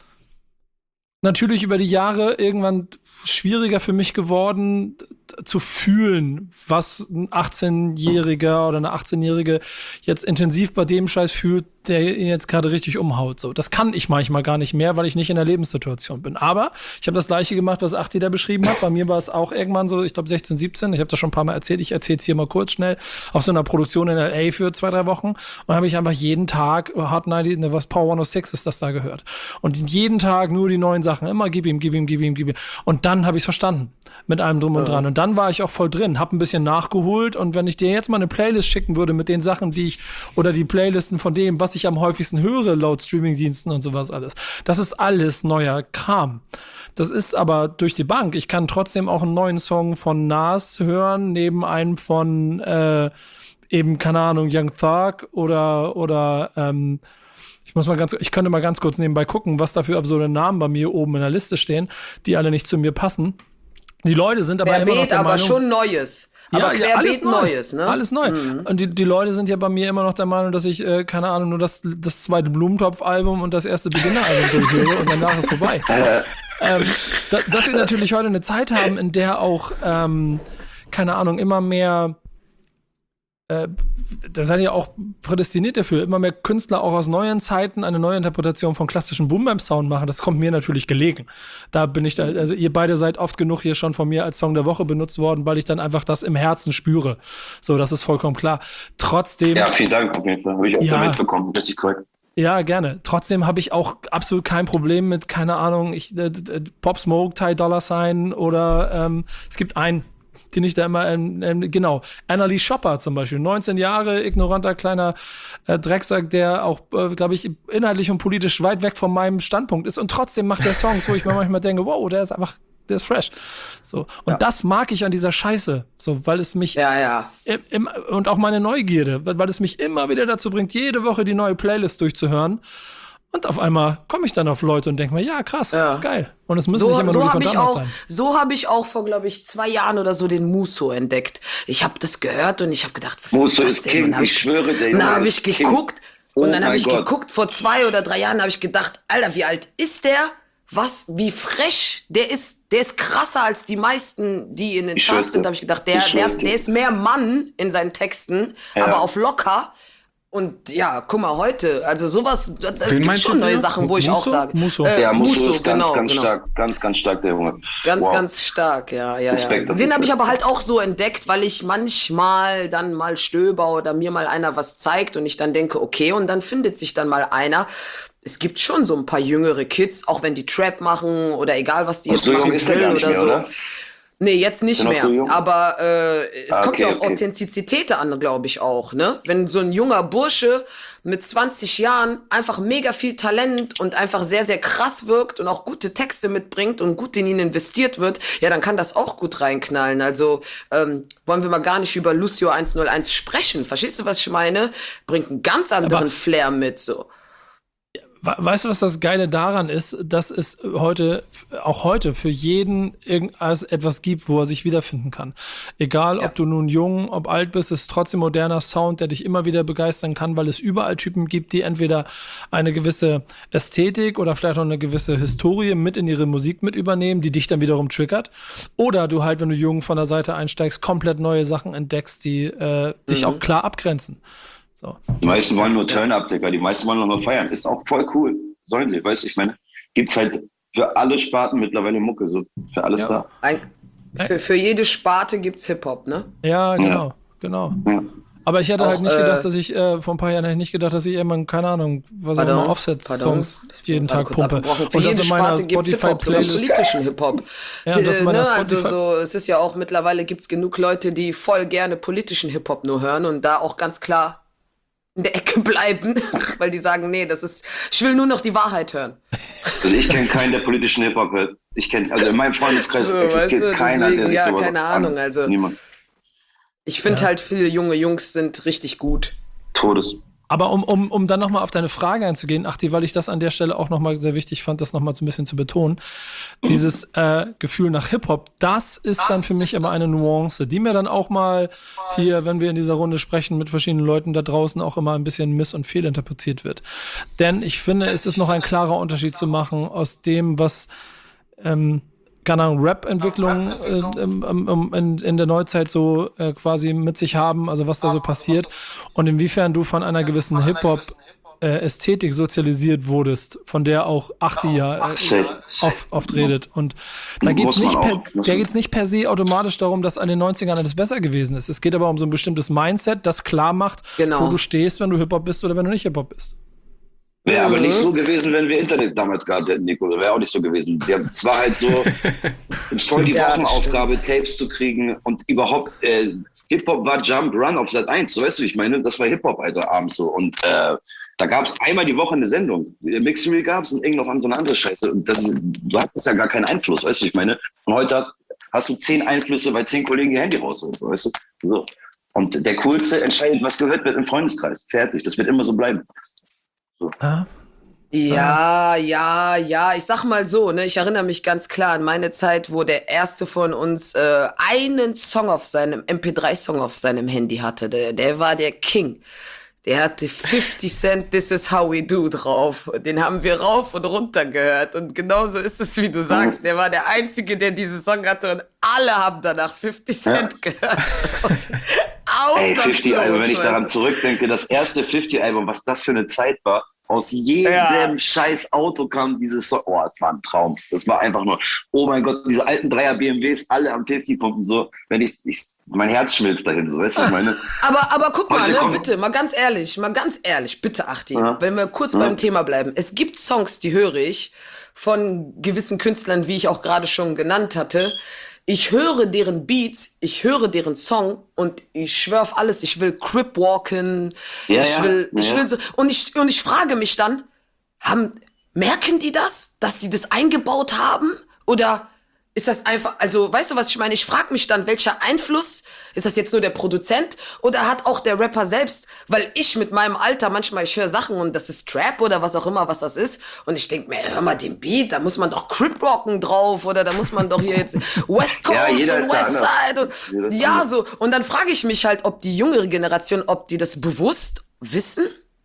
natürlich über die Jahre irgendwann schwieriger für mich geworden, t- zu fühlen, was ein achtzehnjähriger oder eine achtzehnjährige jetzt intensiv bei dem Scheiß fühlt, der ihn jetzt gerade richtig umhaut. So, das kann ich manchmal gar nicht mehr, weil ich nicht in der Lebenssituation bin. Aber ich habe das Gleiche gemacht, was Achti da beschrieben hat. Bei mir war es auch irgendwann so, ich glaube sechzehn, siebzehn. Ich habe das schon ein paar Mal erzählt. Ich erzähle es hier mal kurz schnell. Auf so einer Produktion in L A für zwei, drei Wochen. Und habe ich einfach jeden Tag Hot neunzig, ne, was Power hundertsechs ist das da gehört. Und jeden Tag nur die neuen Sachen. Immer gib ihm, gib ihm, gib ihm, gib ihm. Und dann habe ich es verstanden. Mit allem drum und dran. Und dann war ich auch voll drin. Hab ein bisschen nachgeholt. Und wenn ich dir jetzt mal eine Playlist schicken würde mit den Sachen, die ich, oder die Playlisten von dem, was ich am häufigsten höre, laut Streamingdiensten und sowas alles. Das ist alles neuer Kram. Das ist aber durch die Bank. Ich kann trotzdem auch einen neuen Song von Nas hören, neben einem von äh, eben, keine Ahnung, Young Thug oder, oder ähm, ich muss mal ganz, ich könnte mal ganz kurz nebenbei gucken, was da für absurde Namen bei mir oben in der Liste stehen, die alle nicht zu mir passen. Die Leute sind aber immer noch Querbeet, der aber Meinung, schon Neues. Aber Querbeet alles neu. Neues, ne? Alles neu. Mhm. Und die, die Leute sind ja bei mir immer noch der Meinung, dass ich, äh, keine Ahnung, nur das, das zweite Blumentopf-Album und das erste Beginner-Album durchhöre und danach ist vorbei. ähm, da, dass wir natürlich heute eine Zeit haben, in der auch, ähm, keine Ahnung, immer mehr äh, da seid ihr auch prädestiniert dafür, immer mehr Künstler auch aus neuen Zeiten eine neue Interpretation von klassischen Boom-Bap-Sound machen. Das kommt mir natürlich gelegen. Da bin ich da, also ihr beide seid oft genug hier schon von mir als Song der Woche benutzt worden, weil ich dann einfach das im Herzen spüre. So, das ist vollkommen klar. Trotzdem. Ja, vielen Dank auf jeden Fall. Habe ich auch Ja. mitbekommen. Richtig korrekt. Ja, gerne. Trotzdem habe ich auch absolut kein Problem mit, keine Ahnung, ich, äh, äh, Pop Smoke, Ty Dolla Sign oder ähm, es gibt einen, den ich da immer, ähm, ähm, genau, Annalie Shopper zum Beispiel, neunzehn Jahre, ignoranter kleiner äh, Drecksack, der auch, äh, glaube ich, inhaltlich und politisch weit weg von meinem Standpunkt ist und trotzdem macht er Songs, wo ich mir manchmal denke, wow, der ist einfach, der ist fresh. So. Und Ja. das mag ich an dieser Scheiße, so, weil es mich Ja, ja. im, im, und auch meine Neugierde, weil, weil es mich immer wieder dazu bringt, jede Woche die neue Playlist durchzuhören. Und auf einmal komme ich dann auf Leute und denke mir, ja, krass, Ja. ist geil. Und es müssen So, nicht immer so nur die habe von ich damals auch, sein. so habe ich auch vor, glaube ich, zwei Jahren oder so den Musso entdeckt. Ich habe das gehört und ich habe gedacht, was Musso ist das ist denn? King, Und dann hab ich schwöre, der Junge Dann habe ist ich King. geguckt Oh und dann habe mein ich Gott. geguckt, vor zwei oder drei Jahren habe ich gedacht, Alter, wie alt ist der? Was, wie frech, der ist, der ist krasser als die meisten, die in den Ich Charts schwör's sind. dir. Da habe ich gedacht, der, Ich der, schwör's dir. der ist mehr Mann in seinen Texten, Ja. aber auf locker. Und ja, guck mal, heute, also sowas, es Wen gibt meinst schon du, neue Theo? Sachen, wo ich auch Musso? sage. Musso. Äh, Ja, Musso, Musso, ist ganz, genau, ganz genau. stark. Ganz, ganz stark, der Junge. Ganz, Wow. ganz stark, ja, ja, Respekt ja. auf Den jeden habe ich Fall. aber halt auch so entdeckt, weil ich manchmal dann mal stöber oder mir mal einer was zeigt und ich dann denke, okay, und dann findet sich dann mal einer. Es gibt schon so ein paar jüngere Kids, auch wenn die Trap machen oder egal, was die Und jetzt so jung machen, ist der Drill gar nicht oder mehr, so. oder? Nee, jetzt nicht Ist er noch mehr. so jung? Aber äh, es Ah, kommt ja okay, auf okay. Authentizität an, glaube ich auch, ne? Wenn so ein junger Bursche mit zwanzig Jahren einfach mega viel Talent und einfach sehr, sehr krass wirkt und auch gute Texte mitbringt und gut in ihn investiert wird, ja, dann kann das auch gut reinknallen. Also ähm, wollen wir mal gar nicht über Lucio hunderteins sprechen. Verstehst du, was ich meine? Bringt einen ganz anderen Aber- Flair mit, so. Weißt du, was das Geile daran ist, dass es heute, auch heute, für jeden irgendwas etwas gibt, wo er sich wiederfinden kann. Egal, Ja. ob du nun jung, ob alt bist, es ist trotzdem moderner Sound, der dich immer wieder begeistern kann, weil es überall Typen gibt, die entweder eine gewisse Ästhetik oder vielleicht auch eine gewisse Historie mit in ihre Musik mit übernehmen, die dich dann wiederum triggert. Oder du halt, wenn du jung von der Seite einsteigst, komplett neue Sachen entdeckst, die äh, dich Mhm. auch klar abgrenzen. So. Die meisten wollen nur Turn-Up, Digga. Die meisten wollen nur feiern. Ist auch voll cool. Sollen sie, weißt du? Ich meine, gibt's halt für alle Sparten mittlerweile Mucke, so für alles Ja. da. Ein, für, für jede Sparte gibt's Hip-Hop, ne? Ja, genau, genau. Ja. Aber ich hätte Auch, halt nicht äh, gedacht, dass ich, äh, vor ein paar Jahren hätte ich nicht gedacht, dass ich irgendwann, keine Ahnung, was auch Pardon, immer, Offset-Songs jeden Gerade Tag kurz pumpe. abgebrochen. Für Und das jede in meiner Sparte gibt's Hip-Hop, sogar Spotify-Playlist. politischen Hip-Hop. Ja, und das in Äh, meiner ne? Also Spotify- so, es ist ja auch, mittlerweile gibt's genug Leute, die voll gerne politischen Hip-Hop nur hören und da auch ganz klar in der Ecke bleiben, weil die sagen, nee, das ist, ich will nur noch die Wahrheit hören. Also ich kenne keinen, der politischen Hip-Hop hört. Ich kenne, also in meinem Freundeskreis So, existiert weißt du, keiner, deswegen, der sich ja, sowas keine an- Ahnung, also- Niemand. Ich finde Ja. halt, viele junge Jungs sind richtig gut. Todes. Aber um, um, um dann nochmal auf deine Frage einzugehen, Achti, weil ich das an der Stelle auch nochmal sehr wichtig fand, das nochmal so ein bisschen zu betonen, dieses äh, Gefühl nach Hip-Hop, das ist dann für mich aber eine Nuance, die mir dann auch mal hier, wenn wir in dieser Runde sprechen, mit verschiedenen Leuten da draußen auch immer ein bisschen miss- und fehlinterpretiert wird. Denn ich finde, es ist noch ein klarer Unterschied zu machen aus dem, was ähm, keine Ahnung, Rap-Entwicklung äh, im, im, in, in der Neuzeit so äh, quasi mit sich haben, also was da so passiert und inwiefern du von einer gewissen Hip-Hop-Ästhetik sozialisiert wurdest, von der auch Achti ja äh, Safe. oft, oft redet. Und da geht es Muss man nicht, auch. per, Muss da man. geht's nicht per se automatisch darum, dass an den neunzigern alles besser gewesen ist. Es geht aber um so ein bestimmtes Mindset, das klar macht, Genau. wo du stehst, wenn du Hip-Hop bist oder wenn du nicht Hip-Hop bist. Wäre aber Mhm. nicht so gewesen, wenn wir Internet damals gehabt hätten, Nico. Wäre auch nicht so gewesen. Wir, es war halt so, voll die Ja, das Wochenaufgabe, Tapes zu kriegen und überhaupt, äh, Hip-Hop war Jump Run auf Sat eins, so weißt du, ich meine, das war Hip-Hop, Alter, abends so. Und äh, da gab es einmal die Woche eine Sendung. Mixery gab es und irgend noch so eine andere Scheiße. Und das, du hattest ja gar keinen Einfluss, weißt du, ich meine. Und heute hast, hast du zehn Einflüsse, weil zehn Kollegen ihr Handy raus sind, so, weißt du. So. Und der Coolste entscheidet, was gehört wird im Freundeskreis. Fertig, das wird immer so bleiben. Ja? Ja, ja, ja. Ich sag mal so, ne, ich erinnere mich ganz klar an meine Zeit, wo der erste von uns äh, einen Song auf seinem M P drei Song auf seinem Handy hatte. Der, der war der King. Der hatte fifty Cent This Is How We Do drauf. Den haben wir rauf und runter gehört. Und genauso ist es, wie du sagst. Der war der Einzige, der diesen Song hatte und alle haben danach fifty Cent gehört. Ey, fifty Album, wenn ich daran Ausnahmslos, zurückdenke, das erste fifty Album, was das für eine Zeit war, aus jedem Ja. scheiß Auto kam dieses Song. Oh, es war ein Traum. Das war einfach nur, oh mein Gott, diese alten Dreier B M Ws, alle am fünfzig pumpen, so, wenn ich, ich, mein Herz schmilzt dahin, so, weißt du, ich meine. Aber, aber guck mal, Heute ne, kommt- bitte, mal ganz ehrlich, mal ganz ehrlich, bitte Achti, Ja. wenn wir kurz Ja. beim Thema bleiben. Es gibt Songs, die höre ich von gewissen Künstlern, wie ich auch gerade schon genannt hatte. Ich höre deren Beats, ich höre deren Song und ich schwör auf alles, ich will Crip walken, Ja, ich ja, will, ich ja. will so, und ich, und ich frage mich dann, haben, merken die das, dass die das eingebaut haben? Oder ist das einfach, also, weißt du, was ich meine? Ich frage mich dann, welcher Einfluss, ist das jetzt nur der Produzent oder hat auch der Rapper selbst? Weil ich mit meinem Alter manchmal, ich höre Sachen und das ist Trap oder was auch immer, was das ist. Und ich denke mir, hör mal den Beat, da muss man doch Crip Rocken drauf oder da muss man doch hier jetzt West Coast Ja, jeder und ist da West anders. Side Jeder und ist ja, anders. so. Und dann frage ich mich halt, ob die jüngere Generation, ob die das bewusst wissen,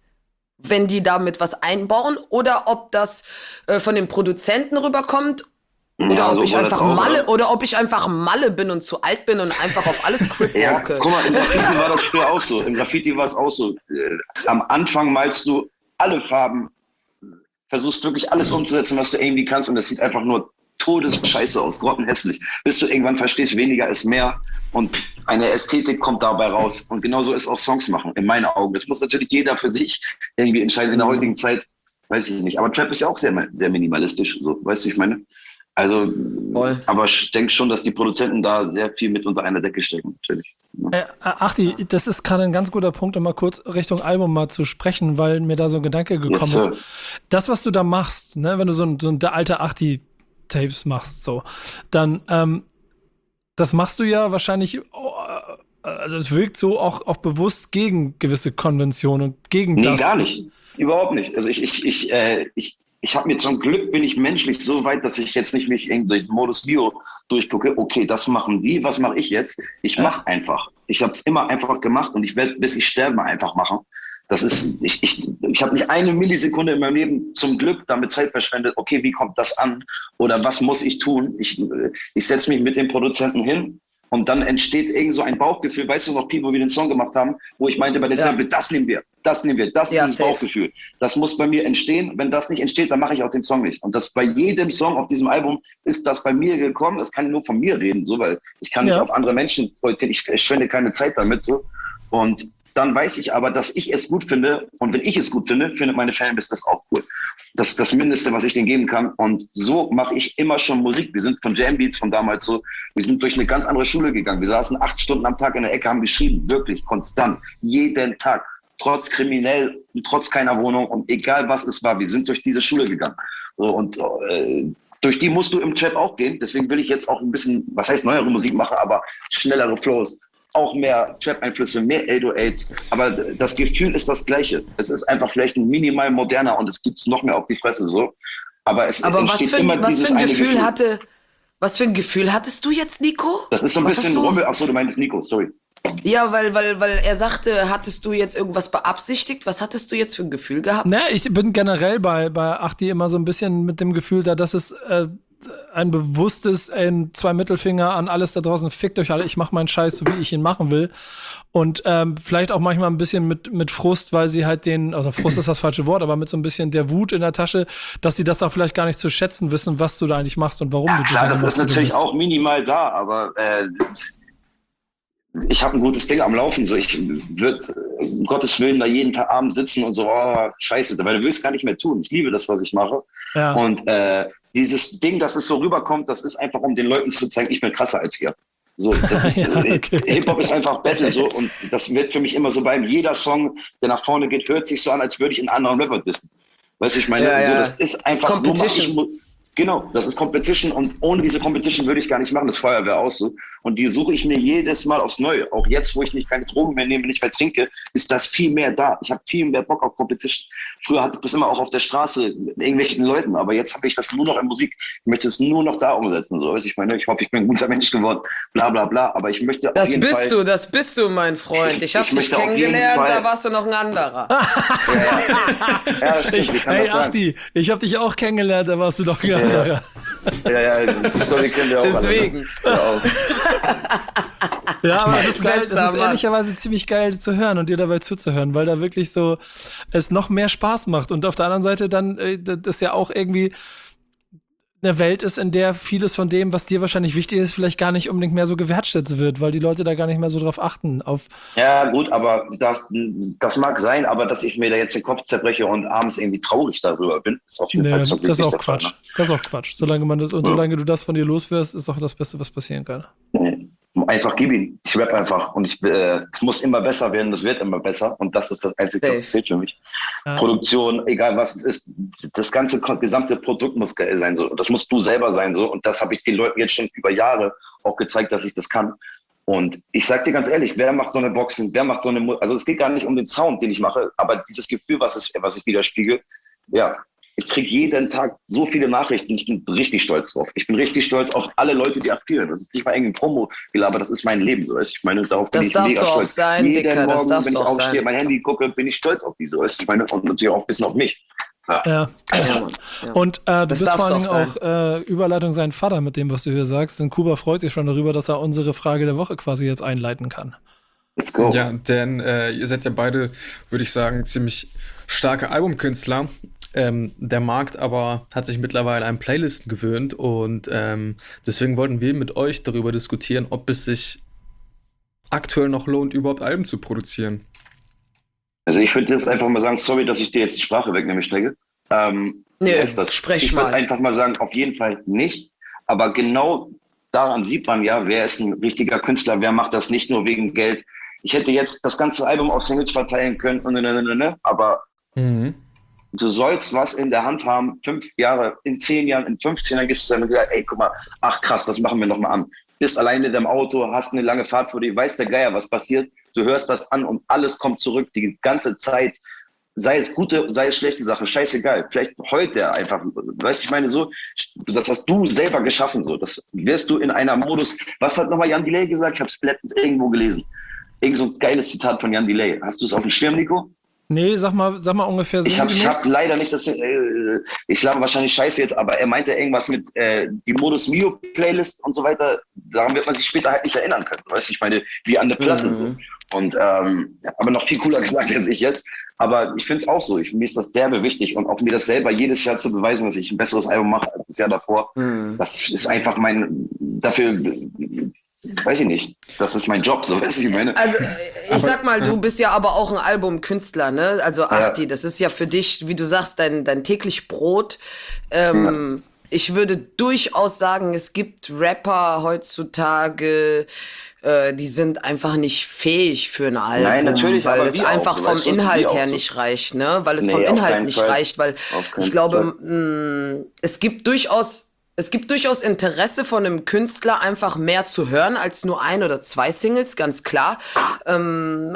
wenn die damit was einbauen oder ob das äh, von den Produzenten rüberkommt oder Ja, ob so ich war das einfach auch, Malle oder? oder ob ich einfach Malle bin und zu alt bin und einfach auf alles Crip Ja, walke. guck mal, im Graffiti war das früher auch so. Im Graffiti war es auch so. Äh, am Anfang malst du alle Farben, versuchst wirklich alles umzusetzen, was du irgendwie kannst und das sieht einfach nur todesscheiße aus, grottenhässlich. Bis du irgendwann verstehst, weniger ist mehr und eine Ästhetik kommt dabei raus. Und genauso ist auch Songs machen, in meinen Augen. Das muss natürlich jeder für sich irgendwie entscheiden. In der heutigen Zeit, weiß ich nicht. Aber Trap ist ja auch sehr, sehr minimalistisch, so, weißt du, ich meine? Also, Voll. aber ich denke schon, dass die Produzenten da sehr viel mit unter einer Decke stecken, natürlich. Äh, Achti, das ist gerade ein ganz guter Punkt, um mal kurz Richtung Album mal zu sprechen, weil mir da so ein Gedanke gekommen Yes, ist. sir. Das, was du da machst, ne, wenn du so ein, so ein der alte Achti-Tapes machst, so, dann, ähm, das machst du ja wahrscheinlich, oh, äh, also es wirkt so auch, auch bewusst gegen gewisse Konventionen und gegen Nee, das. gar nicht. Überhaupt nicht. Also ich, ich, ich, äh, ich, ich habe mir zum Glück, bin ich menschlich so weit, dass ich jetzt nicht mich in den Modus Bio durchgucke, okay, das machen die, was mache ich jetzt? Ich mache einfach. Ich habe es immer einfach gemacht und ich werde, bis ich sterbe, einfach machen. Das ist, ich, ich, ich habe nicht eine Millisekunde in meinem Leben zum Glück damit Zeit verschwendet, okay, wie kommt das an? Oder was muss ich tun? Ich, ich setze mich mit dem Produzenten hin und dann entsteht irgend so ein Bauchgefühl. Weißt du noch, Pipo, wie wir den Song gemacht haben, wo ich meinte bei dem Ja. Sample, das nehmen wir, das nehmen wir, das Ja, ist ein safe. Bauchgefühl. Das muss bei mir entstehen. Wenn das nicht entsteht, dann mache ich auch den Song nicht. Und das bei jedem Song auf diesem Album ist das bei mir gekommen. Das kann nur von mir reden, so, weil ich kann nicht Ja. auf andere Menschen projizieren. Ich verschwende keine Zeit damit, so. Und dann weiß ich aber, dass ich es gut finde. Und wenn ich es gut finde, findet meine Fanbase das auch cool. Das ist das Mindeste, was ich denen geben kann. Und so mache ich immer schon Musik. Wir sind von Jam Beats von damals so, wir sind durch eine ganz andere Schule gegangen. Wir saßen acht Stunden am Tag in der Ecke, haben geschrieben, wirklich konstant, jeden Tag. Trotz kriminell, trotz keiner Wohnung und egal was es war, wir sind durch diese Schule gegangen. So, und äh, durch die musst du im Trap auch gehen. Deswegen will ich jetzt auch ein bisschen, was heißt neuere Musik machen, aber schnellere Flows. Auch mehr Trap-Einflüsse, mehr acht null achts, aber das Gefühl ist das gleiche. Es ist einfach vielleicht ein minimal moderner und es gibt es noch mehr auf die Fresse so. Aber es Aber was entsteht für, immer ein- was dieses für ein eine Gefühl hatte, was für ein Gefühl hattest du jetzt, Nico? Das ist so ein Was bisschen hast du? Rummel. Achso, du meinst Nico, sorry. Ja, weil, weil, weil er sagte, hattest du jetzt irgendwas beabsichtigt? Was hattest du jetzt für ein Gefühl gehabt? Ne, ich bin generell bei, bei Achti immer so ein bisschen mit dem Gefühl da, dass es äh, ein bewusstes ein, zwei Mittelfinger an alles da draußen, fickt euch alle, ich mach meinen Scheiß, so wie ich ihn machen will. Und ähm, vielleicht auch manchmal ein bisschen mit, mit Frust, weil sie halt den, also Frust ist das falsche Wort, aber mit so ein bisschen der Wut in der Tasche, dass sie das auch vielleicht gar nicht zu schätzen wissen, was du da eigentlich machst und warum Ja, du klar, das machst, ist wie du natürlich bist. auch minimal da, aber äh, ich habe ein gutes Ding am Laufen. So, ich würde um Gottes Willen da jeden Tag Abend sitzen und so, oh, scheiße, weil du willst gar nicht mehr tun. Ich liebe das, was ich mache. Ja. Und äh, dieses Ding, dass es so rüberkommt, das ist einfach, um den Leuten zu zeigen, ich bin krasser als ihr. So, das ist, Ja, okay. Hip-Hop ist einfach Battle so und das wird für mich immer so bleiben. Jeder Song, der nach vorne geht, hört sich so an, als würde ich einen anderen Rapper dissen. Weißt du, ich meine, Ja, so, ja. das ist einfach so, mach ich, Mu- genau, das ist Competition und ohne diese Competition würde ich gar nicht machen, das Feuerwehr aus so. Und die suche ich mir jedes Mal aufs Neue. Auch jetzt, wo ich nicht keine Drogen mehr nehme, nicht mehr trinke, ist das viel mehr da. Ich habe viel mehr Bock auf Competition. Früher hatte ich das immer auch auf der Straße mit irgendwelchen Leuten, aber jetzt habe ich das nur noch in Musik. Ich möchte es nur noch da umsetzen. So. Weißt du, ich meine, ich hoffe, ich bin ein guter Mensch geworden, bla bla bla, aber ich möchte auf Das jeden bist Fall, du, das bist du, mein Freund. Ich Ich- hab ich dich möchte auf jeden kennengelernt, Fall- da warst du noch ein anderer. Ja, das stimmt, Ich, wie kann hey das sein? Achti, ich hab dich auch kennengelernt, da warst du doch ein Ja. anderer. Ja, ja, die Story kennen wir auch Deswegen. alle. Ne? Ja, auch. Ja, aber das ist geil, das Bester ist Mann. ehrlicherweise ziemlich geil zu hören und dir dabei zuzuhören, weil da wirklich so es noch mehr Spaß macht. Und auf der anderen Seite dann, äh, das ja auch irgendwie eine Welt ist, in der vieles von dem, was dir wahrscheinlich wichtig ist, vielleicht gar nicht unbedingt mehr so gewertschätzt wird, weil die Leute da gar nicht mehr so drauf achten. Auf Ja, gut, aber das, das mag sein, aber dass ich mir da jetzt den Kopf zerbreche und abends irgendwie traurig darüber bin, ist auf jeden nee, Fall zum Glück das ist nicht auch der Fall, Quatsch. Das ist auch Quatsch. Solange man das und Ja. solange du das von dir loswirst, ist doch das Beste, was passieren kann. ne? Einfach gib ihn. Ich rap einfach und ich, äh, es muss immer besser werden, das wird immer besser und das ist das Einzige, was Safe. zählt für mich. Ja. Produktion, egal was es ist, das ganze ko- gesamte Produkt muss geil sein so. Und das musst du selber sein so und das habe ich den Leuten jetzt schon über Jahre auch gezeigt, dass ich das kann. Und ich sag dir ganz ehrlich, wer macht so eine Boxen, wer macht so eine, Mu- also es geht gar nicht um den Sound, den ich mache, aber dieses Gefühl, was, es, was ich widerspiegel, ja, ich kriege jeden Tag so viele Nachrichten, ich bin richtig stolz drauf. Ich bin richtig stolz auf alle Leute, die aktivieren. Das ist nicht mal irgendein Promo-Gelaber, das ist mein Leben. So ist. Ich meine, darauf bin Das ich darfst mega du auch stolz. sein, Jeden Dicker, das Morgen, darfst wenn du ich auch aufstehe, sein. mein Handy gucke, bin ich stolz auf die. So ist. Ich meine, und natürlich auch ein bisschen auf mich. Ja. Ja. Ja, Mann. Ja. Und äh, du Das bist darf's vor allen Dingen auch auch äh, Überleitung sein Vater mit dem, was du hier sagst. Denn Kuba freut sich schon darüber, dass er unsere Frage der Woche quasi jetzt einleiten kann. Let's go. Ja, denn äh, ihr seid ja beide, würde ich sagen, ziemlich starke Albumkünstler. Ähm, der Markt aber hat sich mittlerweile an Playlisten gewöhnt und ähm, deswegen wollten wir mit euch darüber diskutieren, ob es sich aktuell noch lohnt, überhaupt Alben zu produzieren. Also ich würde jetzt einfach mal sagen, sorry, dass ich dir jetzt die Sprache wegnehme, Strecke. Ähm, Nee, wie heißt das? sprech ich mal. würde einfach mal sagen, auf jeden Fall nicht. Aber genau daran sieht man ja, wer ist ein richtiger Künstler, wer macht das nicht nur wegen Geld. Ich hätte jetzt das ganze Album auf Singles verteilen können, und ne, ne, ne, ne, aber Mhm. du sollst was in der Hand haben, fünf Jahre, in zehn Jahren, in fünfzehn Jahren gehst du dann und sagst, ey, guck mal, ach krass, das machen wir nochmal an. Bist alleine in deinem Auto, hast eine lange Fahrt vor dir, weiß der Geier, was passiert. Du hörst das an und alles kommt zurück, die ganze Zeit. sei es gute, sei es schlechte Sache, scheißegal. Vielleicht heute einfach, weißt du, ich meine so, das hast du selber geschaffen, so. Das wirst du in einer Modus, was hat nochmal Jan Delay gesagt? Ich habe es letztens irgendwo gelesen. Irgend so ein geiles Zitat von Jan Delay. Hast du es auf dem Schirm, Nico? Nee, sag mal, sag mal ungefähr. Ich habe hab leider nicht das, äh, ich laber wahrscheinlich scheiße jetzt, aber er meinte irgendwas mit äh, die Modus Mio Playlist und so weiter. Daran wird man sich später halt nicht erinnern können. Weißt du, ich meine, wie an der Platte mhm. so. Und ähm, aber noch viel cooler gesagt als ich jetzt. Aber ich finde es auch so. Ich, mir ist das derbe wichtig und auch mir das selber jedes Jahr zu beweisen, dass ich ein besseres Album mache als das Jahr davor. Mhm. Das ist einfach mein, dafür, weiß ich nicht. Das ist mein Job, so weißt du, ich meine. Also ich aber, sag mal, du bist ja aber auch ein Albumkünstler, ne? Also Achti, ja. Das ist ja für dich, wie du sagst, dein, dein täglich Brot. Ähm, ja. Ich würde durchaus sagen, es gibt Rapper heutzutage, die sind einfach nicht fähig für ein Album, Nein, natürlich, weil aber es einfach auch, vom weißt du, Inhalt her so. nicht reicht, ne? Weil es nee, vom Inhalt nicht Fall. reicht, weil ich glaube, mh, es gibt durchaus es gibt durchaus Interesse von einem Künstler, einfach mehr zu hören als nur ein oder zwei Singles, ganz klar. Ähm,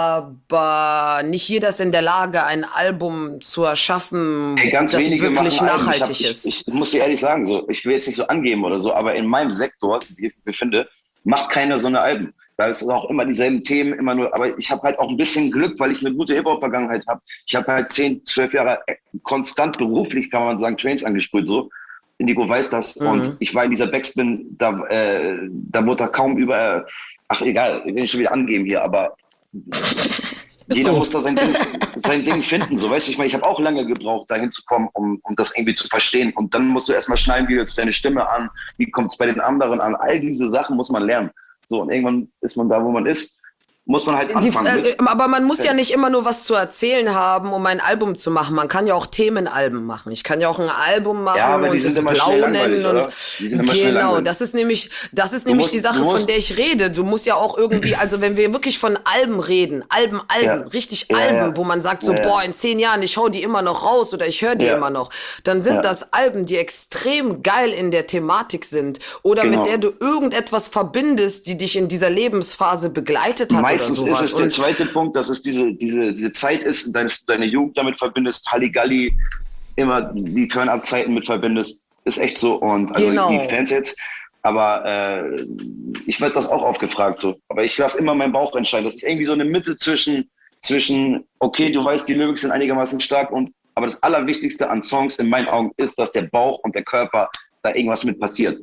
aber nicht jeder ist in der Lage, ein Album zu erschaffen, hey, ganz das wirklich nachhaltig ich hab, ist. Ich, ich muss dir ehrlich sagen, so, ich will jetzt nicht so angeben oder so, aber in meinem Sektor, wie ich befinde, macht keiner so eine Alben. Da ist es auch immer dieselben Themen, immer nur, aber ich habe halt auch ein bisschen Glück, weil ich eine gute Hip-Hop-Vergangenheit habe. Ich habe halt zehn, zwölf Jahre konstant beruflich, kann man sagen, Trains angesprüht, so. Indigo weiß das. Mhm. Und ich war in dieser Backspin, da, äh, da wurde da kaum über, ach egal, ich will schon wieder angeben hier, aber jeder so. muss da sein Ding, sein Ding finden, so, weißt du, ich meine, ich habe auch lange gebraucht, da hinzukommen, um, um das irgendwie zu verstehen. Und dann musst du erstmal schneiden, wie hört sich deine Stimme an, wie kommt es bei den anderen an. All diese Sachen muss man lernen. So, und irgendwann ist man da, wo man ist. Muss man halt anfangen. Die, äh, aber man muss ja nicht immer nur was zu erzählen haben, um ein Album zu machen. Man kann ja auch Themenalben machen. Ich kann ja auch ein Album machen ja, und es blau nennen. Und die sind immer genau, das ist nämlich, das ist nämlich musst, die Sache, von der ich rede. Du musst ja auch irgendwie, also wenn wir wirklich von Alben reden, Alben, Alben, ja. richtig ja, Alben, ja. wo man sagt so, ja, boah, in zehn Jahren, ich hau die immer noch raus oder ich höre die ja. immer noch, dann sind ja. das Alben, die extrem geil in der Thematik sind oder genau. mit der du irgendetwas verbindest, die dich in dieser Lebensphase begleitet hat. Meistens ist es der zweite Punkt, dass es diese, diese, diese Zeit ist, deine, deine Jugend damit verbindest, Halligalli, immer die Turn-Up-Zeiten mit verbindest, ist echt so. Und also genau. die Fans jetzt, aber äh, ich werde das auch aufgefragt so. Aber ich lasse immer meinen Bauch entscheiden. Das ist irgendwie so eine Mitte zwischen, zwischen okay, du weißt, die Lyrics sind einigermaßen stark, und aber das Allerwichtigste an Songs in meinen Augen ist, dass der Bauch und der Körper da irgendwas mit passiert.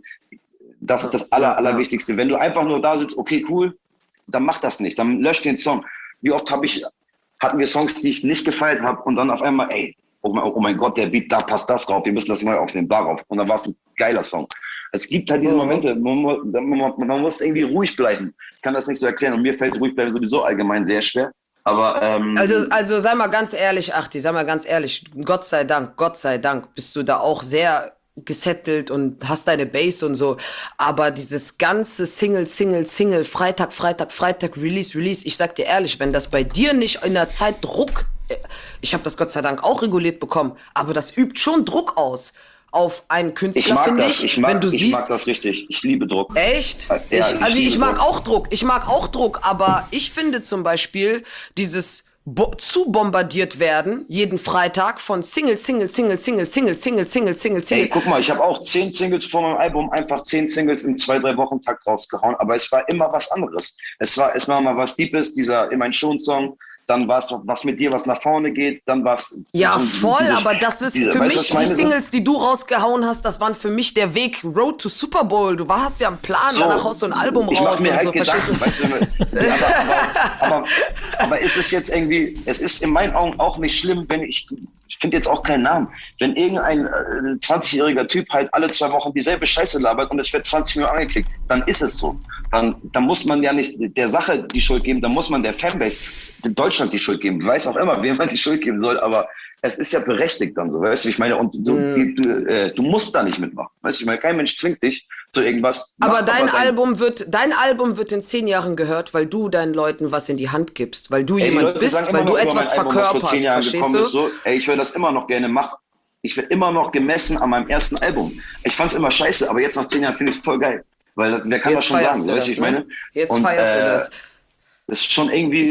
Das ist das Aller, Allerwichtigste. Wenn du einfach nur da sitzt, okay, cool, dann mach das nicht, dann lösch den Song. Wie oft habe ich, hatten wir Songs, die ich nicht gefeiert habe, und dann auf einmal, ey, oh mein, oh mein Gott, der Beat, da passt das drauf, wir müssen das neu aufnehmen, darauf. Und dann war es ein geiler Song. Es gibt halt diese Momente, man, man, man muss irgendwie ruhig bleiben. Ich kann das nicht so erklären, und mir fällt ruhig bleiben sowieso allgemein sehr schwer. Aber, ähm, also, also sei mal ganz ehrlich, Achti, sei mal ganz ehrlich, Gott sei Dank, Gott sei Dank bist du da auch sehr gesettelt und hast deine Base und so, aber dieses ganze Single, Single, Single, Freitag, Freitag, Freitag, Release, Release, ich sag dir ehrlich, wenn das bei dir nicht in der Zeit Druck, ich habe das Gott sei Dank auch reguliert bekommen, aber das übt schon Druck aus auf einen Künstler, finde ich. Ich mag, wenn du ich siehst, mag das richtig, ich liebe Druck. Echt? Ja, ich, ich also ich mag Druck. auch Druck, ich mag auch Druck, aber ich finde zum Beispiel dieses Bo- zu bombardiert werden, jeden Freitag von Single, Single, Single, Single, Single, Single, Single, Single, Single. Ey, guck mal, ich habe auch zehn Singles vor meinem Album, einfach zehn Singles im zwei, drei Wochen Takt rausgehauen, aber es war immer was anderes. Es war, es war mal was Deepes, dieser In mein Schon-Song, dann war es was mit dir, was nach vorne geht, dann war es... Ja, so, voll, diese, aber das ist diese, für weißt, mich, die Singles, die du rausgehauen hast, das waren für mich der Weg Road to Super Bowl. Du warst ja einen Plan, so, danach haust du ein Album ich raus mach mir und halt so. Gedanken, weißt du, aber, aber, aber, aber ist es jetzt irgendwie, es ist in meinen Augen auch nicht schlimm, wenn ich, ich finde jetzt auch keinen Namen, wenn irgendein äh, zwanzigjähriger Typ halt alle zwei Wochen dieselbe Scheiße labert und es wird zwanzig Minuten angeklickt, dann ist es so. Dann, dann muss man ja nicht der Sache die Schuld geben, dann muss man der Fanbase Deutschland die Schuld geben. Weiß auch immer, wem man die Schuld geben soll, aber es ist ja berechtigt dann so, weißt du, ich meine, und du, mm. die, du, äh, du musst da nicht mitmachen, weißt du, ich meine, kein Mensch zwingt dich zu irgendwas. Aber dein aber Album wird, dein Album wird in zehn Jahren gehört, weil du deinen Leuten was in die Hand gibst, weil du ey, jemand bist, weil du etwas verkörperst, verstehst du? So, ey, ich will das immer noch gerne machen. Ich werde immer noch gemessen an meinem ersten Album. Ich fand's immer scheiße, aber jetzt nach zehn Jahren finde ich es voll geil. Weil das, wer kann jetzt das schon sagen, weißt du, ich ne? meine? Jetzt und, feierst äh, du das. Ist schon irgendwie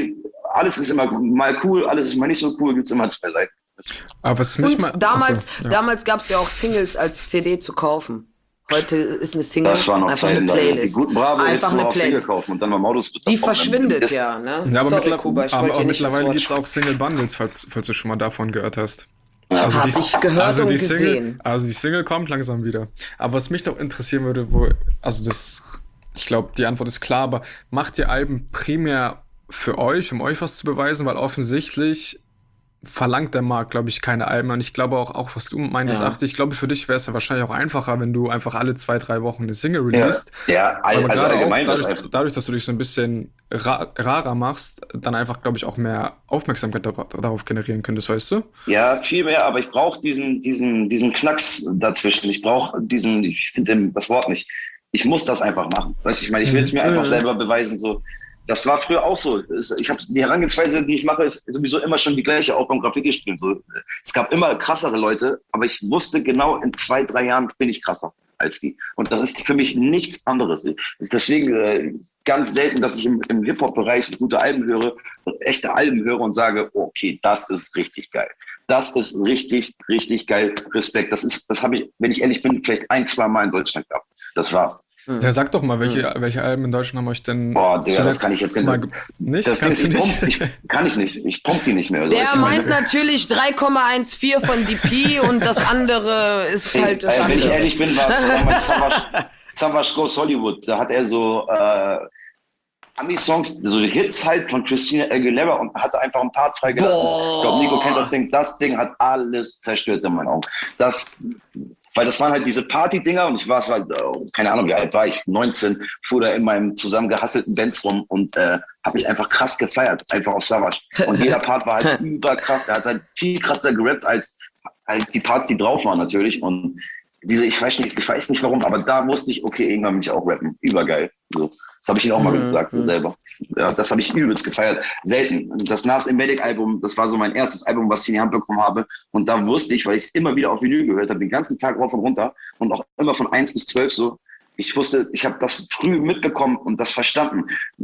alles ist immer mal cool, alles ist mal nicht so cool, gibt's immer zwei Seiten. Aber was mich Und mal, damals, achso, ja. damals gab es ja auch Singles als C D zu kaufen. Heute ist eine Single Das waren noch einfach eine Zeiten, da die Playlist. guten Bravo Einfach jetzt nur eine auf Single Playlist. kaufen und dann beim Autos Die verschwindet das, ja, ne? Ja, aber, Sorry, mittler- Kuba, ich aber wollte auch dir nicht ins mittlerweile Wort gibt es fallen. auch Single Bundles, falls, falls du schon mal davon gehört hast. Hab die- ich gehört und die gesehen. Single, also die Single kommt langsam wieder. Aber was mich noch interessieren würde, wo, also das, ich glaube, die Antwort ist klar, aber macht ihr Alben primär für euch, um euch was zu beweisen? Weil offensichtlich verlangt der Markt, glaube ich, keine Alben. Und ich glaube auch, auch was du meintest, Ja. achte, ich glaube, für dich wäre es ja wahrscheinlich auch einfacher, wenn du einfach alle zwei, drei Wochen eine Single Ja, released. ja all, Aber also gerade auch allgemein das dadurch, einfach. dadurch, dass du dich so ein bisschen ra rarer machst, dann einfach, glaube ich, auch mehr Aufmerksamkeit dar darauf generieren könntest, weißt du? Ja, viel mehr, aber ich brauche diesen, diesen, diesen Knacks dazwischen. Ich brauche diesen, ich finde das Wort nicht. Ich muss das einfach machen. Weißt du, ich meine, ich will es mir einfach selber beweisen. So, das war früher auch so. Ich habe die Herangehensweise, die ich mache, ist sowieso immer schon die gleiche, auch beim Graffiti-Spielen. So, es gab immer krassere Leute, aber ich wusste genau, in zwei, drei Jahren bin ich krasser als die. Und das ist für mich nichts anderes. Es ist deswegen äh, ganz selten, dass ich im, im Hip-Hop-Bereich gute Alben höre, echte Alben höre und sage, okay, das ist richtig geil. Das ist richtig, richtig geil. Respekt. Das ist, das habe ich, wenn ich ehrlich bin, vielleicht ein, zwei Mal in Deutschland gehabt. Das war's. Ja, sag doch mal, welche, welche Alben in Deutschland haben euch denn Boah, Digga, das zuletzt kann ich jetzt mal nicht. ge- nicht? Das Kannst du Ding, ich nicht? pump, ich, kann ich nicht. Ich pump die nicht mehr. Also, Der weißt du, meine- meint natürlich drei Komma vierzehn von D P und das andere ist Ey, halt das äh, wenn ich andere. ehrlich bin, war es damals Savage, Savage Goes Hollywood. Da hat er so äh, Ami-Songs, so Hits halt von Christina Aguilera und hatte einfach einen Part freigelassen. Boah. Ich glaube, Nico kennt das Ding. Das Ding hat alles zerstört in meinen Augen. Das, weil das waren halt diese Party-Dinger und ich war, es war, äh, keine Ahnung, wie alt war ich, neunzehn, fuhr da in meinem zusammen gehasselten Benz rum und äh, habe mich einfach krass gefeiert, einfach auf Savage. Und jeder Part war halt überkrass. Er hat halt viel krasser gerappt als halt die Parts, die drauf waren natürlich. Und diese, ich weiß nicht, ich weiß nicht warum, aber da wusste ich, okay, irgendwann will ich auch rappen. Übergeil. So. Das habe ich ihm auch mal Mhm. gesagt, so selber. Ja, das habe ich übelst gefeiert. Selten. Das Nas Embedded-Album, das war so mein erstes Album, was ich in die Hand bekommen habe. Und da wusste ich, weil ich es immer wieder auf Vinyl gehört habe, den ganzen Tag rauf und runter und auch immer von eins bis zwölf so. Ich wusste, ich habe das früh mitbekommen und das verstanden.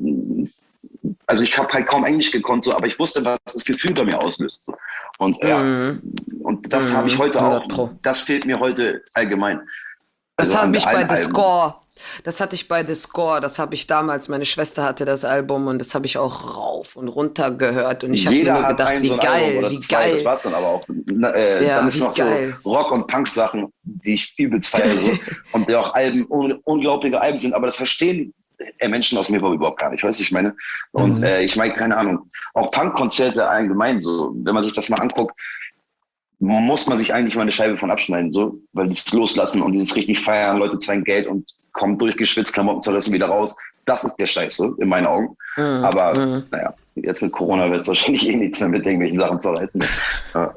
Also ich habe halt kaum Englisch gekonnt, so, aber ich wusste, was das Gefühl bei mir auslöst. So. Und ja, Mhm. und das Mhm, habe ich heute hundert auch. Pro. Das fehlt mir heute allgemein. Das Also an habe ich bei allen The Alben. Score. Das hatte ich bei The Score. Das habe ich damals. Meine Schwester hatte das Album und das habe ich auch rauf und runter gehört. Und ich habe mir Jeder nur hat gedacht, ein wie so ein Album geil, oder wie zwei, geil. das war's dann aber auch. Na, Äh, Ja, dann ist wie noch geil. so Rock- und Punk-Sachen, die ich übelst feiere. So. Und die auch Alben, un unglaubliche Alben sind, aber das verstehen äh, Menschen aus dem Hip-Hop überhaupt gar nicht, weißt du, ich meine? Und Mhm. äh, ich meine, keine Ahnung, auch Punk-Konzerte allgemein so, wenn man sich das mal anguckt, muss man sich eigentlich mal eine Scheibe von abschneiden, so, weil dieses Loslassen und dieses richtig feiern, Leute zeigen Geld und kommen durchgeschwitzt, Klamotten zerrissen wieder raus. Das ist der Scheiß, so, in meinen Augen. Mhm. Aber, Mhm. naja, jetzt mit Corona wird es wahrscheinlich eh nichts mehr mit irgendwelchen Sachen zerreißen. Ja.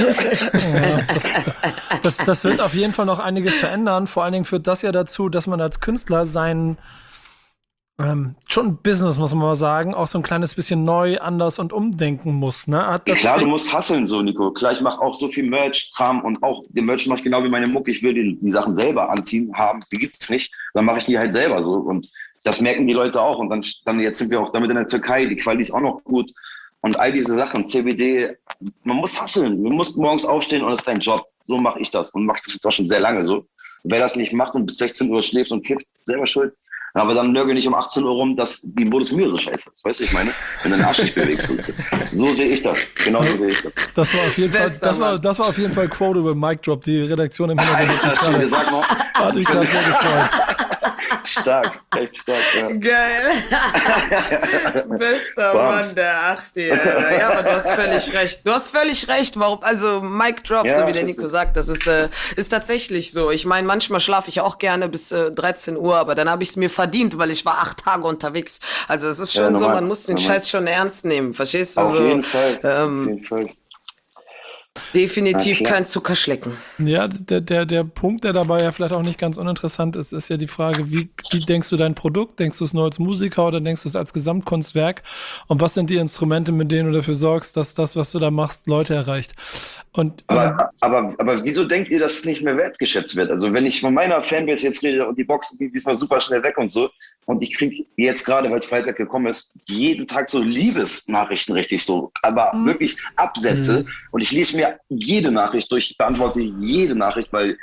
Das, das wird auf jeden Fall noch einiges verändern. Vor allen Dingen führt das ja dazu, dass man als Künstler sein ähm, schon Business, muss man mal sagen, auch so ein kleines bisschen neu, anders und umdenken muss. Ne? Hat das Klar, du musst hustlen, so, Nico. Klar, ich mache auch so viel Merch-Kram und auch den Merch mache ich genau wie meine Mucke. Ich will die, die Sachen selber anziehen, haben, die gibt's nicht. Dann mache ich die halt selber so. Und das merken die Leute auch. Und dann, dann jetzt sind wir auch damit in der Türkei. Die Quali ist auch noch gut. Und all diese Sachen, C B D, man muss hustlen. Du musst morgens aufstehen und das ist dein Job. So mache ich das und mache das jetzt auch schon sehr lange so. Wer das nicht macht und bis sechzehn Uhr schläft und kifft, selber schuld. Aber dann nörgel nicht um achtzehn Uhr rum, dass die Modus mir so scheiße ist. Weißt du, ich meine? Wenn du den Arsch nicht bewegst. So, so sehe ich das. Genau so sehe ich das. Das war auf jeden Fall, Bester das war, Mann. das war auf jeden Fall quotable Mic Drop. Die Redaktion im Hintergrund hat sich Hast du gerade- gesagt noch? hat sich gerade sehr gefreut. Stark, echt stark, ja. Geil. Bester Bams. Mann der achtziger. Ja, aber du hast völlig recht. Du hast völlig recht. Warum? Also Mic Drop, Ja, so wie der das Nico ist- sagt, das ist, äh, ist tatsächlich so. Ich meine, manchmal schlafe ich auch gerne bis äh, dreizehn Uhr, aber dann habe ich es mir verdient, weil ich war acht Tage unterwegs. Also es ist Ja, schon so, normal, man muss den normal. Scheiß schon ernst nehmen. Verstehst du? Auf so, jeden Fall, ähm, auf jeden Fall. Definitiv Ja, klar. kein Zuckerschlecken. Ja, der, der, der Punkt, der dabei ja vielleicht auch nicht ganz uninteressant ist, ist ja die Frage, wie, wie denkst du dein Produkt? Denkst du es nur als Musiker oder denkst du es als Gesamtkunstwerk? Und was sind die Instrumente, mit denen du dafür sorgst, dass das, was du da machst, Leute erreicht? Und Aber, aber, aber wieso denkt ihr, dass es nicht mehr wertgeschätzt wird? Also wenn ich von meiner Fanbase jetzt rede und die Boxen ging diesmal super schnell weg und so und ich kriege jetzt gerade, weil es Freitag gekommen ist, jeden Tag so Liebesnachrichten richtig so, aber mhm. wirklich Absätze mhm. und ich lese mir jede Nachricht durch, ich beantworte jede Nachricht, weil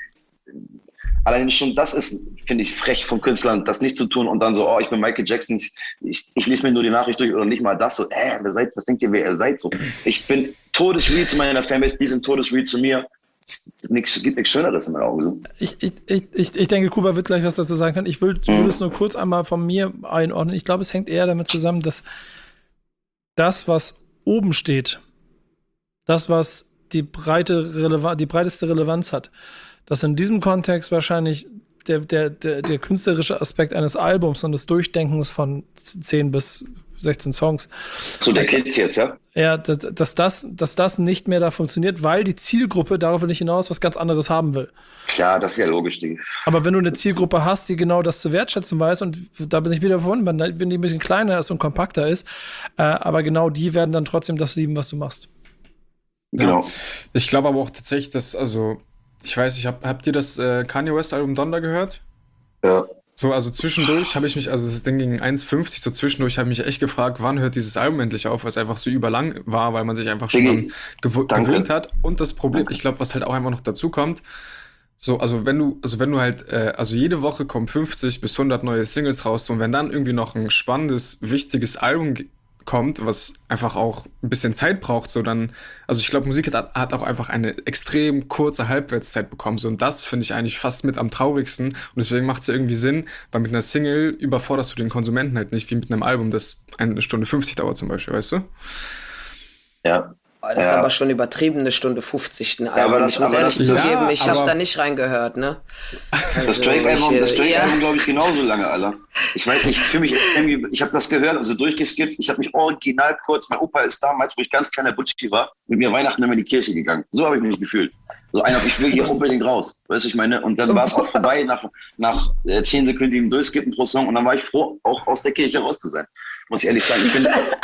allein schon das ist, finde ich, frech von Künstlern, das nicht zu tun und dann so, oh, ich bin Michael Jackson, ich, ich, ich lese mir nur die Nachricht durch oder nicht mal das, so, äh, wer seid, was denkt ihr, wer ihr seid? So, ich bin todesreal zu meiner Fanbase, die sind todesreal zu mir. Es nix, gibt nichts Schöneres in meinen Augen. So. Ich, ich, ich, ich denke, Kuba wird gleich was dazu sagen können. Ich will, mhm. will es nur kurz einmal von mir einordnen. Ich glaube, es hängt eher damit zusammen, dass das, was oben steht, das, was die, breite Relevan- die breiteste Relevanz hat, dass in diesem Kontext wahrscheinlich der, der, der, der künstlerische Aspekt eines Albums und des Durchdenkens von zehn bis sechzehn Songs. Zu der Kids jetzt, ja? Ja, dass, dass, das, dass das nicht mehr da funktioniert, weil die Zielgruppe, darauf will ich hinaus, was ganz anderes haben will. Klar, das ist ja logisch, Ding. Aber wenn du eine Zielgruppe hast, die genau das zu wertschätzen weiß, und da bin ich wieder verbunden, wenn die ein bisschen kleiner ist und kompakter ist, äh, aber genau die werden dann trotzdem das lieben, was du machst. Genau. Ja. Ich glaube aber auch tatsächlich, dass, also, ich weiß nicht, hab, habt ihr das äh, Kanye West Album Donda gehört? Ja. So, also zwischendurch habe ich mich, also das Ding ging eins fünfzig, so zwischendurch habe ich mich echt gefragt, wann hört dieses Album endlich auf, weil es einfach so überlang war, weil man sich einfach schon Digi, gew- danke. gewöhnt hat. Und das Problem, Danke. ich glaube, was halt auch einfach noch dazu kommt, so, also wenn du, also wenn du halt, äh, also jede Woche kommen fünfzig bis hundert neue Singles raus, und wenn dann irgendwie noch ein spannendes, wichtiges Album g- kommt, was einfach auch ein bisschen Zeit braucht, so dann, also ich glaube, Musik hat, hat auch einfach eine extrem kurze Halbwertszeit bekommen, so, und das finde ich eigentlich fast mit am traurigsten, und deswegen macht es ja irgendwie Sinn, weil mit einer Single überforderst du den Konsumenten halt nicht, wie mit einem Album, das eine Stunde fünfzig dauert zum Beispiel, weißt du? Ja. Das ist Ja. aber schon übertrieben, eine Stunde fünfzig. Ein Ja, aber Album. das- ich muss aber ehrlich das- zugeben, ja, ich habe aber- da nicht reingehört, ne? Das Also, Drake-Album, ich, das äh, Drake-Album, ja. glaube ich, genauso lange, Alter. Ich weiß nicht, für mich irgendwie, ich habe das gehört, also durchgeskippt. Ich habe mich original kurz, mein Opa ist damals, wo ich ganz kleiner Butchi war, mit mir Weihnachten immer in die Kirche gegangen. So habe ich mich gefühlt. So einer, ich will hier unbedingt raus. Weißt du, ich meine? Und dann war es auch vorbei nach, nach äh, zehn sekündigem Durchskippen pro Song. Und dann war ich froh, auch aus der Kirche raus zu sein. Muss ich ehrlich sagen. Ich bin,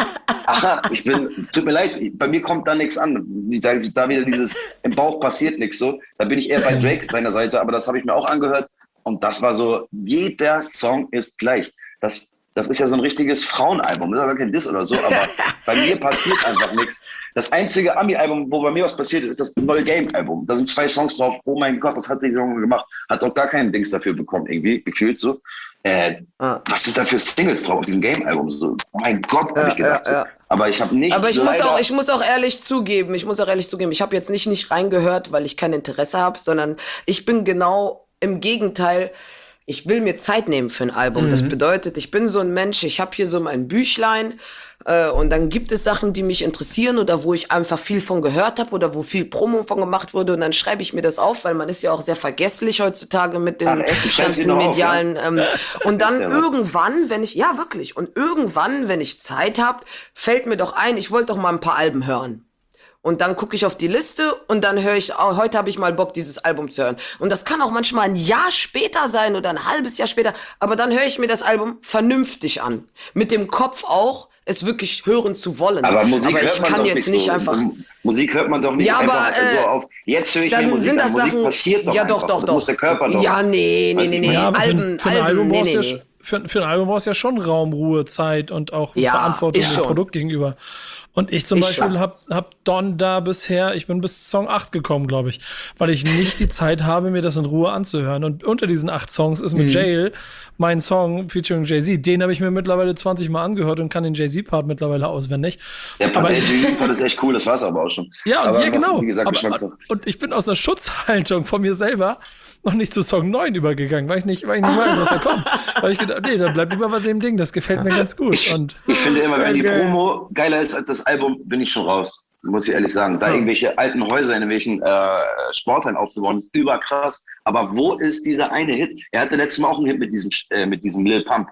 aha, ich bin, tut mir leid, bei mir kommt da nichts an. Da, da wieder dieses, im Bauch passiert nichts so. Da bin ich eher bei Drake seiner Seite, aber das habe ich mir auch angehört. Und das war so, jeder Song ist gleich. Das, das ist ja so ein richtiges Frauenalbum. Das ist aber kein Diss oder so, aber bei mir passiert einfach nichts. Das einzige Ami-Album, wo bei mir was passiert ist, ist das neue Game-Album. Da sind zwei Songs drauf. Oh mein Gott, was hat die Song gemacht? Hat auch gar keinen Dings dafür bekommen, irgendwie, gefühlt so. Äh, Ah. Was ist da für Singles drauf auf diesem Game-Album? So, oh mein Gott, hab Ja, ich gedacht. ja, ja. So. Aber ich habe nicht. Aber ich muss, leider- auch, ich muss auch ehrlich zugeben, ich muss auch ehrlich zugeben, ich habe jetzt nicht nicht reingehört, weil ich kein Interesse habe, sondern ich bin genau im Gegenteil. Ich will mir Zeit nehmen für ein Album. Mhm. Das bedeutet, ich bin so ein Mensch, ich habe hier so mein Büchlein äh, und dann gibt es Sachen, die mich interessieren oder wo ich einfach viel von gehört habe oder wo viel Promo von gemacht wurde und dann schreibe ich mir das auf, weil man ist ja auch sehr vergesslich heutzutage mit den Ach, echt? Du schreibst ganzen sie noch auf, medialen ähm, und dann Ist ja was. irgendwann, wenn ich, ja wirklich, und irgendwann, wenn ich Zeit habe, fällt mir doch ein, ich wollte doch mal ein paar Alben hören. Und dann gucke ich auf die Liste und dann höre ich, oh, heute habe ich mal Bock, dieses Album zu hören. Und das kann auch manchmal ein Jahr später sein oder ein halbes Jahr später. Aber dann höre ich mir das Album vernünftig an. Mit dem Kopf auch, es wirklich hören zu wollen. Aber Musik aber hört ich man kann doch jetzt nicht nicht so. einfach. Musik hört man doch nicht Ja, einfach aber, äh, so auf. Jetzt höre ich mir Dann Musik sind an. das Musik Sachen. passiert doch Ja, einfach. doch, doch, das doch. muss der Körper doch. Ja, nee, nee, Weiß nee, ich nee. nicht. Ja, aber Alben, für, für, ein Alben, Album nee, brauchst nee, du nee. ja, für, für ein Album brauchst du ja schon Raum, Ruhe, Zeit und auch Ja, Verantwortung ist dem schon. Produkt gegenüber. Und ich zum Ist Beispiel schon. hab, hab Don da bisher, ich bin bis Song acht gekommen, glaube ich, weil ich nicht die Zeit habe, mir das in Ruhe anzuhören. Und unter diesen acht Songs ist mit Jail mein Song featuring Jay-Z. Den habe ich mir mittlerweile zwanzig Mal angehört und kann den Jay-Z-Part mittlerweile auswendig. Der Aber- Part der Jay-Z-Part ist echt cool, das war's aber auch schon. Ja, und aber ja, was, genau. Wie gesagt, Aber, Geschmackssache. und ich bin aus einer Schutzhaltung von mir selber noch nicht zu Song neun übergegangen, weil ich nicht, weil ich nicht weiß, was da kommt. Weil ich gedacht, nee, dann bleibt lieber bei dem Ding, das gefällt mir ganz gut. Ich, Und ich finde immer, wenn die Okay. Promo geiler ist als das Album, bin ich schon raus. Muss ich ehrlich sagen. Da irgendwelche alten Häuser in irgendwelchen äh, Sporthallen aufzubauen, ist überkrass. Aber wo ist dieser eine Hit? Er hatte letztes Mal auch einen Hit mit diesem, äh, mit diesem Lil Pump.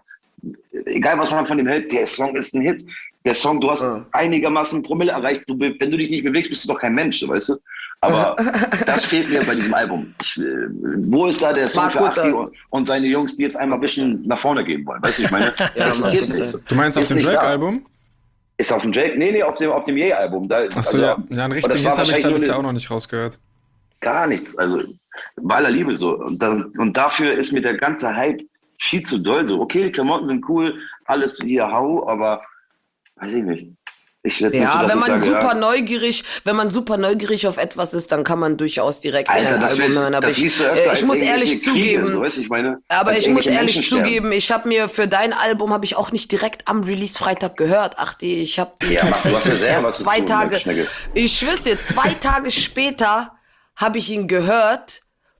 Egal, was man von dem hält, der Song ist ein Hit. Der Song, du hast Ja. einigermaßen Promille erreicht. Du, be- wenn du dich nicht bewegst, bist du doch kein Mensch, weißt du? Aber das fehlt mir bei diesem Album. Ich, äh, wo ist da der Song Marc für Guter. Achti und, und seine Jungs, die jetzt einmal ein bisschen nach vorne gehen wollen? Weißt du, ich meine, Ja, existiert Marc nicht. Guter. Du meinst auf Ist dem nicht da. Drake-Album? Ist auf dem Drake? Nee, nee, auf dem, auf dem Ye-Album. Da, Achso, also, ja. Ja, einen und das richtigen war Hit habe ich wahrscheinlich da nur bisher eine- auch noch nicht rausgehört. Gar nichts. Also, bei aller Liebe so. Und, dann, und dafür ist mir der ganze Hype viel zu doll. So, okay, die Klamotten sind cool, alles hier hau, aber weiß ich nicht. Ich jetzt nicht so, Ja, dass wenn ich man sage, super ja, neugierig, wenn man super neugierig auf etwas ist, dann kann man durchaus direkt in Alter, ein das, Album will, hören. Aber das ich, siehst du öfter äh, als ich muss irgendwelche ehrlich Kriege, zugeben, so, weißt du, ich meine, aber als ich muss irgendwelche ehrlich Menschen sterben. zugeben, ich habe mir für dein Album habe ich auch nicht direkt am Release Freitag gehört. Ach, die, ich habe die Ja, mach, du hast ja tatsächlich selber was erst zu zwei tun, Tage. Schnecke. Ich schwör's dir, zwei Tage später habe ich ihn gehört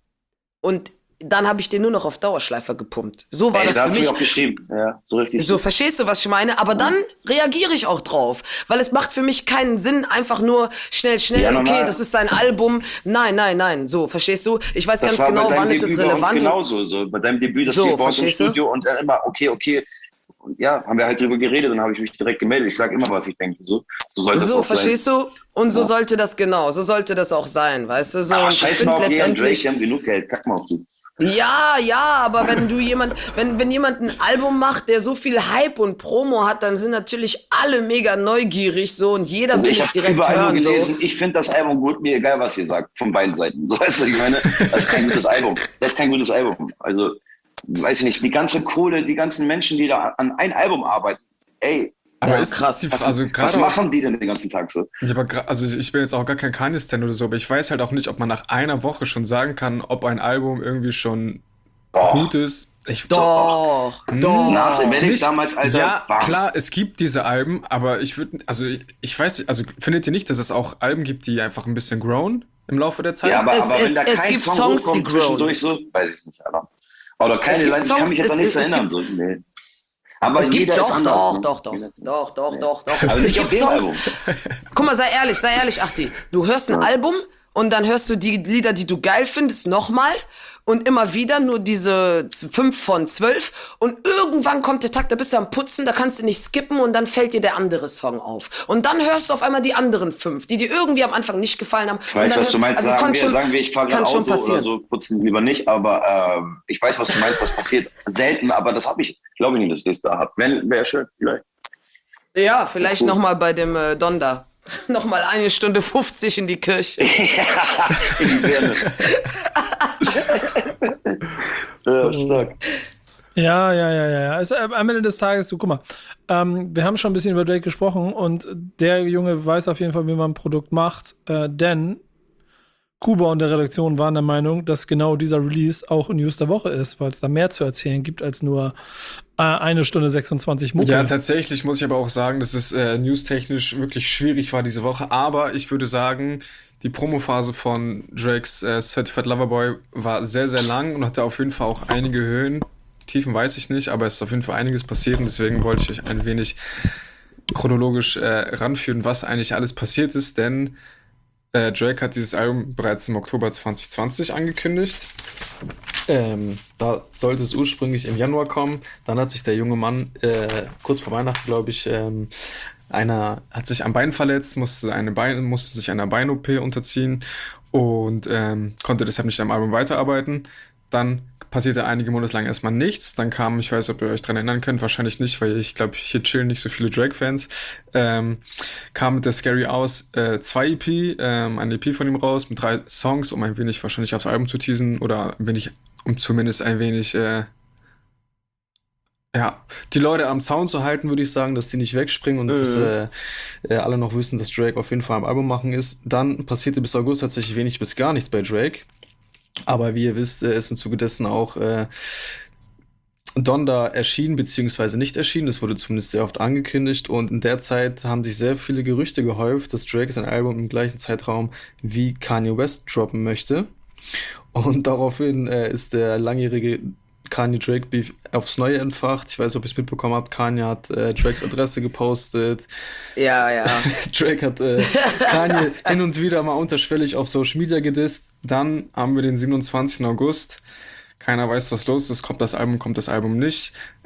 und dann habe ich den nur noch auf Dauerschleifer gepumpt. So war Ey, das da hast für du mich. mir auch geschrieben. Ja, so richtig. So, verstehst du, was ich meine? Aber dann reagiere ich auch drauf. Weil es macht für mich keinen Sinn, einfach nur schnell, schnell, Ja, okay, normal. das ist sein Album. Nein, nein, nein. So, verstehst du? Ich weiß Das ganz war genau, bei deinem wann ist Debüt es bei uns relevant. genauso. So. Bei deinem Debüt, das So, steht bei uns im verstehst du? Studio und dann immer, okay, okay. Und ja, haben wir halt drüber geredet und dann habe ich mich direkt gemeldet. Ich sage immer, was ich denke. So, so soll das So, auch sein. verstehst du? Und so Ja. sollte das genau, so sollte das auch sein, weißt du? So, Ah, und ich scheiß mal finde auf die und Drake, letztendlich. die haben genug Geld. Kack mal auf die. Ja, ja, aber wenn du jemand, wenn, wenn jemand ein Album macht, der so viel Hype und Promo hat, dann sind natürlich alle mega neugierig so und jeder Also will ich es habe direkt überall nur hören. gelesen, So. ich finde das Album gut, mir egal, was ihr sagt, von beiden Seiten. So, weißt du, ich meine, das ist kein gutes Album. Das ist kein gutes Album. Also, weiß ich nicht, die ganze Kohle, die ganzen Menschen, die da an ein Album arbeiten, ey, Aber Ja, ist krass. Die, was, also was gerade auch- machen die denn den ganzen Tag so? Ja, aber gra- also ich bin jetzt auch gar kein Kanye-Stan oder so, aber ich weiß halt auch nicht, ob man nach einer Woche schon sagen kann, ob ein Album irgendwie schon Boah. gut ist. Ich, Doch, doch. Nas Emetic Nicht- damals, Alter, Ja, bams. klar, es gibt diese Alben, aber ich würde, also ich, ich weiß nicht, also findet ihr nicht, dass es auch Alben gibt, die einfach ein bisschen grown im Laufe der Zeit? Ja, aber, Es- aber es- wenn da es kein gibt Song Songs, hochkommt die grown. zwischendurch so, weiß ich nicht, Alter. Oder keine gibt Leute, ich kann Songs, mich jetzt an es- nichts es erinnern. gibt- So, nee. Aber Es gibt jeder ist doch, anders. doch, ne? doch, doch, doch, doch, doch, doch. Aber Es nicht auf gibt dem Songs. Album. Guck mal, sei ehrlich, sei ehrlich, Achti. Du hörst ein Album und dann hörst du die Lieder, die du geil findest, nochmal und immer wieder nur diese z- fünf von zwölf und irgendwann kommt der Tag, da bist du am Putzen, da kannst du nicht skippen und dann fällt dir der andere Song auf. Und dann hörst du auf einmal die anderen fünf, die dir irgendwie am Anfang nicht gefallen haben. Ich Und weiß, dann was du hörst- meinst. also sagen, kann wir, schon- sagen wir, ich fahre kann gerade schon Auto oder passieren. so, putzen lieber nicht. Aber ähm, ich weiß, was du meinst. Das passiert selten, aber das habe ich. Glaube ich nicht, dass ich das da habe. Wenn, wäre schön, vielleicht. Ja, vielleicht Cool. nochmal bei dem äh, Donda. Nochmal eine Stunde fünfzig in die Kirche. In die Birne. Ja, stark. Ja, ja, ja, ja, ja. Es, äh, am Ende des Tages, so, guck mal, ähm, wir haben schon ein bisschen über Drake gesprochen und der Junge weiß auf jeden Fall, wie man ein Produkt macht, äh, denn Kuba und der Redaktion waren der Meinung, dass genau dieser Release auch News der Woche ist, weil es da mehr zu erzählen gibt als nur äh, eine Stunde sechsundzwanzig Mucke. Ja, tatsächlich muss ich aber auch sagen, dass es äh, newstechnisch wirklich schwierig war diese Woche. Aber ich würde sagen, die Promophase von Drakes äh, Certified Lover Boy war sehr, sehr lang und hatte auf jeden Fall auch einige Höhen. Tiefen weiß ich nicht, aber es ist auf jeden Fall einiges passiert und deswegen wollte ich euch ein wenig chronologisch äh, ranführen, was eigentlich alles passiert ist, denn äh, Drake hat dieses Album bereits im Oktober zwanzig zwanzig angekündigt. Ähm, da sollte es ursprünglich im Januar kommen. Dann hat sich der junge Mann äh, kurz vor Weihnachten, glaube ich, ähm, einer hat sich am Bein verletzt, musste, eine Bein, musste sich einer Bein-O P unterziehen und ähm, konnte deshalb nicht am Album weiterarbeiten. Dann passierte einige Monate lang erstmal nichts. Dann kam, ich weiß, ob ihr euch dran erinnern könnt, wahrscheinlich nicht, weil ich glaube, hier chillen nicht so viele Drake-Fans. Ähm, kam mit der Scary Hours äh, zwei E P, ähm, ein E P von ihm raus mit drei Songs, um ein wenig wahrscheinlich aufs Album zu teasen oder ein wenig, um zumindest ein wenig äh, ja, die Leute am Zaun zu halten, würde ich sagen, dass sie nicht wegspringen und Mhm. dass äh, äh, alle noch wissen, dass Drake auf jeden Fall am Album machen ist. Dann passierte bis August tatsächlich wenig bis gar nichts bei Drake. Aber wie ihr wisst, äh, ist im Zuge dessen auch äh, Donda erschienen, beziehungsweise nicht erschienen. Das wurde zumindest sehr oft angekündigt. Und in der Zeit haben sich sehr viele Gerüchte gehäuft, dass Drake sein Album im gleichen Zeitraum wie Kanye West droppen möchte. Und daraufhin äh, ist der langjährige Kanye-Drake-Beef aufs Neue entfacht. Ich weiß nicht, ob ihr es mitbekommen habt. Kanye hat äh, Drakes Adresse gepostet. Ja, ja. Drake hat äh, Kanye hin und wieder mal unterschwellig auf Social Media gedisst. Dann haben wir den siebenundzwanzigsten August. Keiner weiß, was los ist. Kommt das Album, kommt das Album nicht.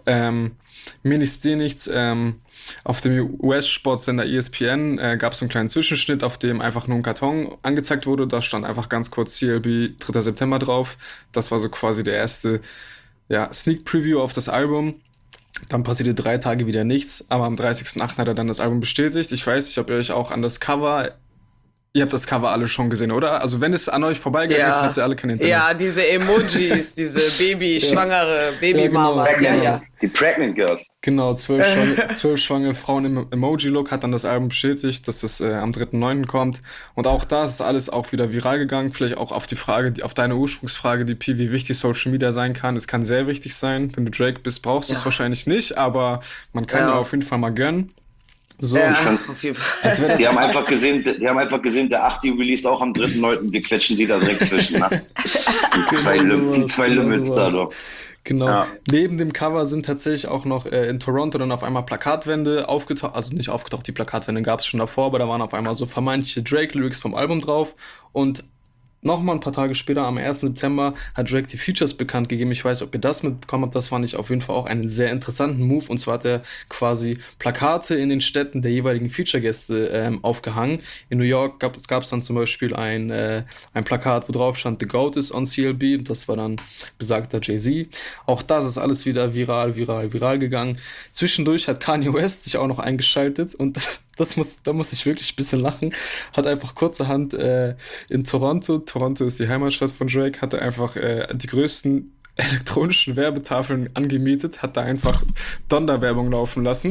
ähm, mir nichts, dir nichts, ähm, auf dem U S-Sportsender E S P N äh, gab es einen kleinen Zwischenschnitt, auf dem einfach nur ein Karton angezeigt wurde. Da stand einfach ganz kurz C L B dritter September drauf. Das war so quasi der erste ja, Sneak-Preview auf das Album. Dann passierte drei Tage wieder nichts, aber am dreißigsten achten hat er dann das Album bestätigt. Ich weiß nicht, ob ihr euch auch an das Cover... Ihr habt das Cover alle schon gesehen, oder? Also wenn es an euch vorbeigegangen Ja. ist, habt ihr alle kein Internet. Ja, diese Emojis, diese Baby, schwangere Babymamas, ja, Pregnant, ja. Die Pregnant Girls. Genau, zwölf, schwange, zwölf schwangere Frauen im Emoji-Look hat dann das Album bestätigt, dass das äh, am dritten neunten kommt. Und auch das ist alles auch wieder viral gegangen. Vielleicht auch auf die Frage, die, auf deine Ursprungsfrage, die P, wie wichtig Social Media sein kann. Es kann sehr wichtig sein. Wenn du Drake bist, brauchst du es Ja. wahrscheinlich nicht, aber man kann Ja. ja auf jeden Fall mal gönnen. So, Ja, fand's- auf jeden Fall. Die haben einfach gesehen, die haben einfach gesehen, der achte released auch am dritten neunten Wir quetschen die da direkt zwischen. Ne? Die zwei, Genau Lim- die sowas, zwei genau Limits da sowas. doch. Genau. Ja. Neben dem Cover sind tatsächlich auch noch äh, in Toronto dann auf einmal Plakatwände aufgetaucht, also nicht aufgetaucht, die Plakatwände gab es schon davor, aber da waren auf einmal so vermeintliche Drake-Lyrics vom Album drauf und nochmal ein paar Tage später, am ersten September, hat Drake die Features bekannt gegeben. Ich weiß, ob ihr das mitbekommen habt. Das fand ich auf jeden Fall auch einen sehr interessanten Move. Und zwar hat er quasi Plakate in den Städten der jeweiligen Feature-Gäste ähm, aufgehangen. In New York gab es gab's dann zum Beispiel ein, äh, ein Plakat, wo drauf stand, The GOAT is on C L B. Das war dann besagter Jay-Z. Auch das ist alles wieder viral, viral, viral gegangen. Zwischendurch hat Kanye West sich auch noch eingeschaltet und das muss, da muss ich wirklich ein bisschen lachen. Hat einfach kurzerhand äh, in Toronto, Toronto ist die Heimatstadt von Drake, hat er einfach äh, die größten elektronischen Werbetafeln angemietet, hat da einfach Donnerwerbung laufen lassen.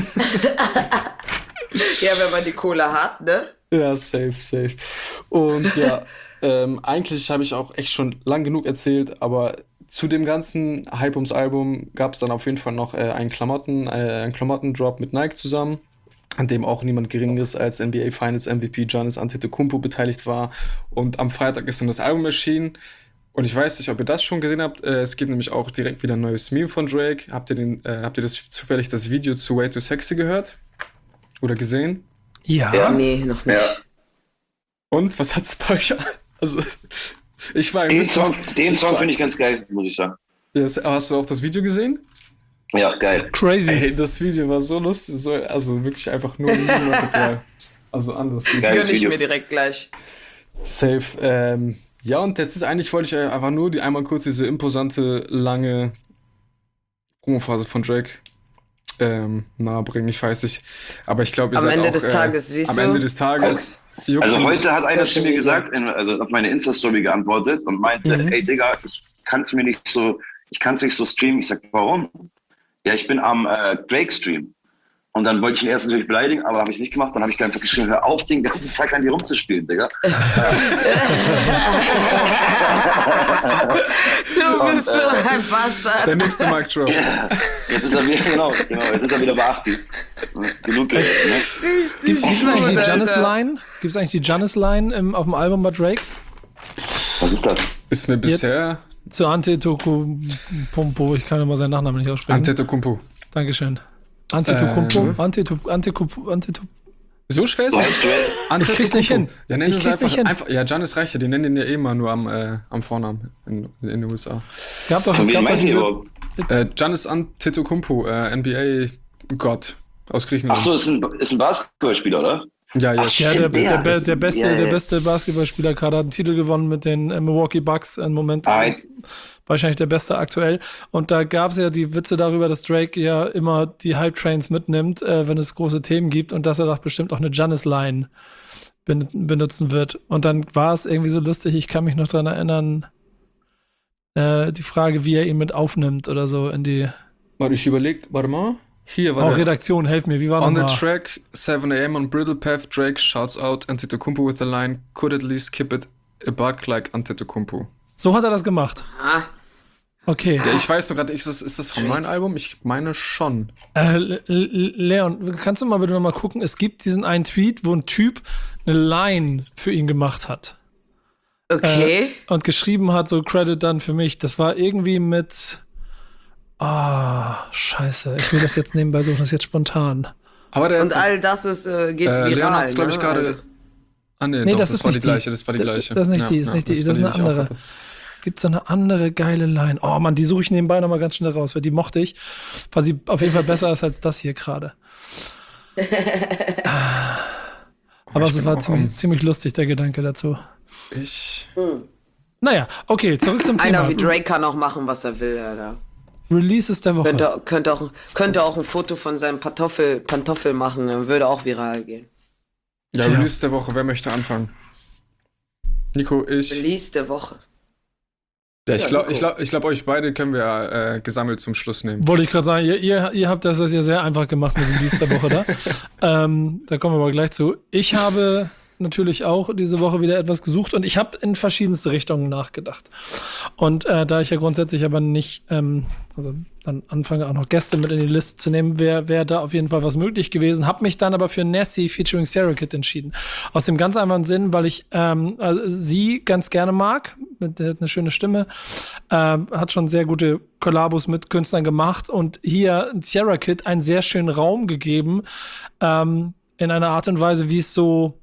Ja, wenn man die Kohle hat, ne? Ja, safe, safe. Und ja, ähm, eigentlich habe ich auch echt schon lang genug erzählt, aber zu dem ganzen Hype ums Album gab es dann auf jeden Fall noch äh, einen Klamotten, äh, einen Klamottendrop mit Nike zusammen, an dem auch niemand Geringeres als N B A Finals M V P Giannis Antetokounmpo beteiligt war. Und am Freitag ist dann das Album erschienen. Und ich weiß nicht, ob ihr das schon gesehen habt. Äh, es gibt nämlich auch direkt wieder ein neues Meme von Drake. Habt ihr, den, äh, habt ihr das zufällig das Video zu Way Too Sexy gehört? Oder gesehen? Ja. Ja. Nee, noch nicht. Ja. Und was hat's bei euch an? Also, ich war ein Den bisschen... Song, den Song finde ich ganz geil, muss ich sagen. Das, hast du auch das Video gesehen? Ja, geil. Crazy. Ey, das Video war so lustig. So, also wirklich einfach nur Material. Also anders. Geil. Gönn ich Video. mir direkt gleich. Safe. Ähm, ja, und jetzt ist eigentlich, wollte ich einfach nur die einmal kurz diese imposante, lange Promophase von Drake ähm, nahebringen. Ich weiß nicht. Aber ich glaube, ihr Am seid Ende auch, des äh, Tages, siehst am du? Ende des Tages. juckt Also mich- heute hat einer zu Social mir Media. gesagt, in, also auf meine Insta-Story geantwortet und meinte, Mhm. ey Digga, ich kann es mir nicht so, ich kann es nicht so streamen. Ich sag, warum? Ja, ich bin am äh, Drake-Stream. Und dann wollte ich ihn erst natürlich beleidigen, aber habe ich nicht gemacht. Dann habe ich einfach geschrieben, hör auf, den ganzen Tag an dir rumzuspielen, Digga. Du bist so äh, ein Bastard. Der nächste Mic Drop. Jetzt ist er wieder, genau, genau, jetzt ist er wieder bei achtzig. Genug geredet, ne? Richtig Gibt es eigentlich die gut, Janis Alter. Line? Gibt es eigentlich die Janis Line im, auf dem Album bei Drake? Was ist das? Ist mir bisher Zu Antetokounmpo, ich kann immer seinen Nachnamen nicht aussprechen. Antetokounmpo. Dankeschön. Antetokounmpo? Ähm. Antetokounmpo? Antetokounmpo? Antetokounmpo? So schwer ist So es? heißt du, Ich krieg's nicht hin. Ja, nennen Ich wir es krieg's nicht einfach, hin. einfach. Ja, Giannis reicht ja. Die nennen den ja eh immer nur am, äh, am Vornamen in, in den U S A. Es gab doch, von es wem gab doch meint ihr diese, überhaupt? Äh, Giannis Antetokounmpo, äh, N B A-Gott aus Griechenland. Ach so, ist ein, ist ein Basketballspieler, oder? Ja, ja. Ach, ja, der, Stimmt, der, ja, der, das- der, beste, ja, ja. der beste Basketballspieler gerade hat einen Titel gewonnen mit den äh, Milwaukee Bucks im Moment. Ah, Wahrscheinlich der beste aktuell. Und da gab es ja die Witze darüber, dass Drake ja immer die Hype-Trains mitnimmt, äh, wenn es große Themen gibt und dass er doch bestimmt auch eine Janis-Line ben benutzen wird. Und dann war es irgendwie so lustig, ich kann mich noch dran erinnern, äh, die Frage, wie er ihn mit aufnimmt oder so in die Warte, ich überleg, warte mal. Hier, warte. auch Redaktion, helf mir, wie war On the nochmal? track, seven a m on Brittle Path, Drake shouts out Antetokounmpo with the line, could at least keep it a buck like Antetokounmpo. So hat er das gemacht. Ah, Okay. Ja, ich weiß nur gerade, ist das, ist das vom neuen Album? Ich meine schon. Äh, Le- Le- Leon, kannst du mal bitte nochmal gucken? Es gibt diesen einen Tweet, wo ein Typ eine Line für ihn gemacht hat. okay. Äh, und geschrieben hat, so Credit dann für mich. Das war irgendwie mit. Ah, scheiße. Ich will das jetzt nebenbei suchen, das ist jetzt spontan. Aber der Und ist, all das ist, äh, geht äh, viral. Leon hat's, glaube ich, ne? gerade. Ah, nee, Nee, doch, das das, ist war nicht die die. gleiche, das war die Das- gleiche. das ist nicht die, das ist nicht die, das war ist eine die, die ich auch andere. hatte. gibt so eine andere geile Line. Oh Mann, die suche ich nebenbei nochmal ganz schnell raus, weil die mochte ich, weil sie auf jeden Fall besser ist als das hier gerade. Aber es war ziemlich, ziemlich lustig, der Gedanke dazu. Ich. Hm. Naja, okay, zurück zum Thema. Einer wie Drake kann auch machen, was er will, Alter. Releases der Woche. Könnte, könnte, auch, könnte auch ein Foto von seinem Pantoffel, Pantoffel machen, dann würde auch viral gehen. Ja, Tja. Release der Woche, wer möchte anfangen? Nico, ich. Release der Woche. Ja, ich Ja, glaube, Nico. ich glaub, ich glaub, euch beide können wir äh, gesammelt zum Schluss nehmen. Wollte ich gerade sagen, ihr, ihr, ihr habt das ja sehr einfach gemacht mit Release der Woche da. ähm, da kommen wir aber gleich zu. Ich habe natürlich auch diese Woche wieder etwas gesucht und ich habe in verschiedenste Richtungen nachgedacht. Und äh, da ich ja grundsätzlich aber nicht, ähm, also dann anfange auch noch Gäste mit in die Liste zu nehmen, wäre wär da auf jeden Fall was möglich gewesen. Habe mich dann aber für Nessie featuring Sarah Kid entschieden. Aus dem ganz einfachen Sinn, weil ich ähm, also sie ganz gerne mag. Der hat eine schöne Stimme. Ähm, hat schon sehr gute Kollabos mit Künstlern gemacht und hier Sarah Kid einen sehr schönen Raum gegeben, ähm, in einer Art und Weise, wie es so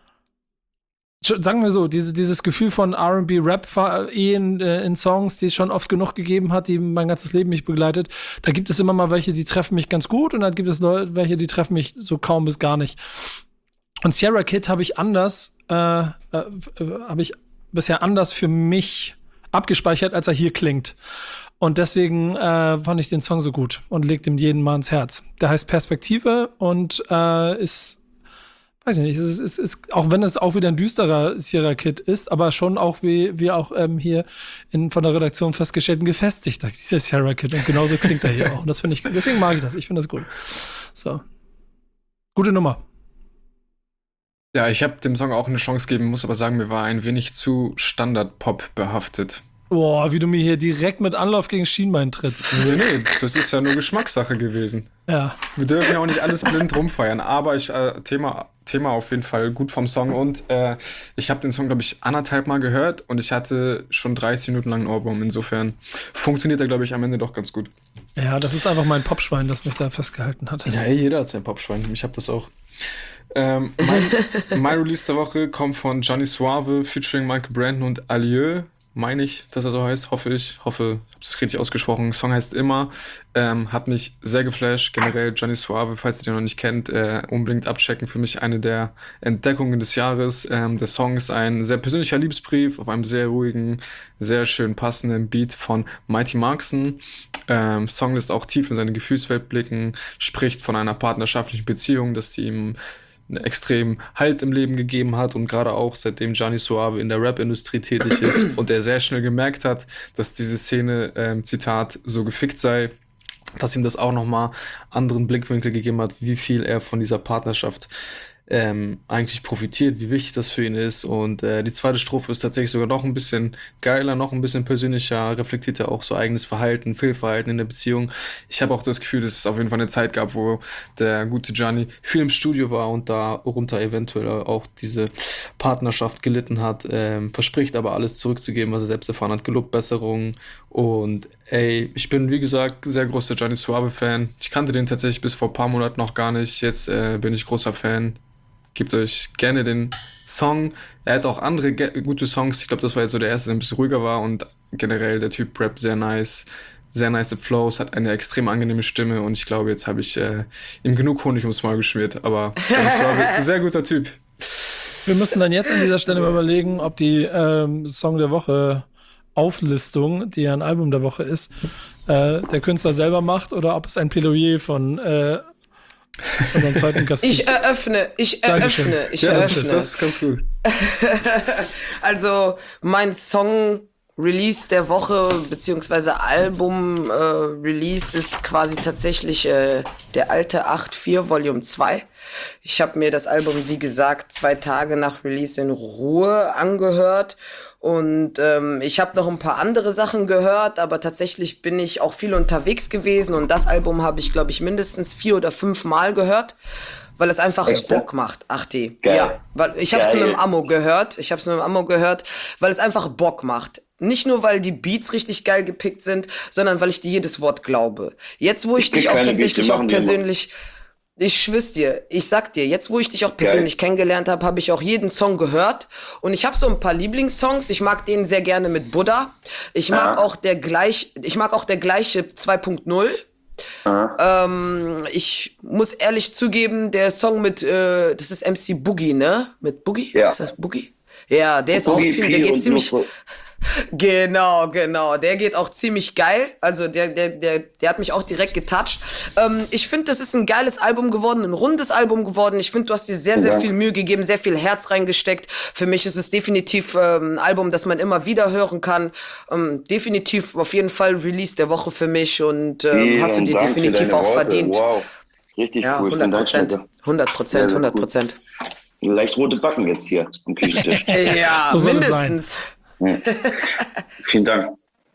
sagen wir so, diese, dieses Gefühl von R and B Rap in, in Songs, die es schon oft genug gegeben hat, die mein ganzes Leben mich begleitet. Da gibt es immer mal welche, die treffen mich ganz gut und dann gibt es Leute, welche, die treffen mich so kaum bis gar nicht. Und Sarah Kid habe ich anders, äh, äh, habe ich bisher anders für mich abgespeichert, als er hier klingt. Und deswegen äh, fand ich den Song so gut und legt ihm jeden mal ins Herz. Der heißt Perspektive und äh, ist weiß ich nicht, es ist, es ist, auch wenn es auch wieder ein düsterer Sierra Kid ist, aber schon auch, wie wir auch ähm, hier in, von der Redaktion festgestellt, ein gefestigter dieser Sierra Kid. Und genauso klingt er hier auch. Und das finde ich, deswegen mag ich das. Ich finde das gut. So. Gute Nummer. Ja, ich habe dem Song auch eine Chance gegeben, muss aber sagen, mir war ein wenig zu Standard-Pop behaftet. Boah, wie du mir hier direkt mit Anlauf gegen Schienbein trittst. Nee, nee, das ist ja nur Geschmackssache gewesen. Ja. Wir dürfen ja auch nicht alles blind rumfeiern, aber ich, äh, Thema, Thema auf jeden Fall gut vom Song und äh, ich habe den Song, glaube ich, anderthalb Mal gehört und ich hatte schon dreißig Minuten lang einen Ohrwurm. Insofern funktioniert er, glaube ich, am Ende doch ganz gut. Ja, das ist einfach mein Popschwein, das mich da festgehalten hat. Ja, hey, jeder hat sein Popschwein. Ich habe das auch. Ähm, mein, mein Release der Woche kommt von Johnny Suave featuring Michael Brandon und Alieu. Meine ich, dass er so heißt, hoffe ich. Hoffe, ich habe es richtig ausgesprochen. Song heißt Immer. Ähm, hat mich sehr geflasht. Generell Johnny Suave, falls ihr den noch nicht kennt, äh, unbedingt abchecken. Für mich eine der Entdeckungen des Jahres. Ähm, der Song ist ein sehr persönlicher Liebesbrief auf einem sehr ruhigen, sehr schön passenden Beat von Mighty Markson. Ähm, Song lässt auch tief in seine Gefühlswelt blicken, spricht von einer partnerschaftlichen Beziehung, dass die ihm einen extremen Halt im Leben gegeben hat und gerade auch seitdem Johnny Suave in der Rap-Industrie tätig ist und er sehr schnell gemerkt hat, dass diese Szene, ähm, Zitat, so gefickt sei, dass ihm das auch nochmal anderen Blickwinkel gegeben hat, wie viel er von dieser Partnerschaft ähm, eigentlich profitiert, wie wichtig das für ihn ist und äh, die zweite Strophe ist tatsächlich sogar noch ein bisschen geiler, noch ein bisschen persönlicher, reflektiert er auch so eigenes Verhalten, Fehlverhalten in der Beziehung. Ich habe auch das Gefühl, dass es auf jeden Fall eine Zeit gab, wo der gute Gianni viel im Studio war und darunter eventuell auch diese Partnerschaft gelitten hat, ähm, verspricht aber alles zurückzugeben, was er selbst erfahren hat, gelobt Besserung und ey, ich bin wie gesagt sehr großer Johnny Suave Fan. Ich kannte den tatsächlich bis vor ein paar Monaten noch gar nicht, jetzt äh, bin ich großer Fan. Gebt euch gerne den Song. Er hat auch andere ge- gute Songs. Ich glaube, das war jetzt so der erste, der ein bisschen ruhiger war. Und generell der Typ rappt sehr nice. Sehr nice Flows, hat eine extrem angenehme Stimme. Und ich glaube, jetzt habe ich äh, ihm genug Honig ums Maul geschmiert. Aber das war ein sehr guter Typ. Wir müssen dann jetzt an dieser Stelle mal überlegen, ob die ähm, Song der Woche Auflistung, die ja ein Album der Woche ist, äh, der Künstler selber macht oder ob es ein Plädoyer von äh, unseren zweiten Gast Ich eröffne, ich Dankeschön. eröffne, ich Ja, das ist, eröffne. das ist ganz gut. Also mein Song Release der Woche beziehungsweise Album äh, Release ist quasi tatsächlich äh, der alte acht vier Volume zwei. Ich habe mir das Album, wie gesagt, zwei Tage nach Release in Ruhe angehört. Und ähm, ich habe noch ein paar andere Sachen gehört, aber tatsächlich bin ich auch viel unterwegs gewesen. Und das Album habe ich, glaube ich, mindestens vier oder fünf Mal gehört, weil es einfach Echt? Bock macht. Ach die. Geil. Ja, weil ich habe es Geil. nur im Ammo gehört. Ich habe es nur im Ammo gehört, weil es einfach Bock macht. Nicht nur, weil die Beats richtig geil gepickt sind, sondern weil ich dir jedes Wort glaube. Jetzt, wo ich Ich krieg dich auch keine tatsächlich Beats, wir auch machen die immer. persönlich... Ich schwör's dir, ich sag dir, jetzt wo ich dich auch persönlich Geil. kennengelernt habe, habe ich auch jeden Song gehört. Und ich habe so ein paar Lieblingssongs. Ich mag den sehr gerne mit Buddha. Ich mag ja. auch der gleich, ich mag auch der gleiche zwei Punkt null. Ähm, ich muss ehrlich zugeben, der Song mit, äh, das ist M C Boogie, ne? Mit Boogie? Ja. Ist das Boogie? Ja, der ist Boogie, auch ziemlich, der geht ziemlich... Luft. Genau, genau. Der geht auch ziemlich geil. Also der, der, der, der hat mich auch direkt getoucht. Ähm, ich finde, das ist ein geiles Album geworden, ein rundes Album geworden. Ich finde, du hast dir sehr, sehr ja. viel Mühe gegeben, sehr viel Herz reingesteckt. Für mich ist es definitiv ähm, ein Album, das man immer wieder hören kann. Ähm, definitiv auf jeden Fall Release der Woche für mich und ähm, hast du dir Dank definitiv auch Worte. verdient. Wow, richtig ja, cool. hundert Prozent. hundert Prozent, hundert Prozent. Leicht rote Backen jetzt hier am Küchentisch. Ja, so mindestens. Ja. Vielen Dank.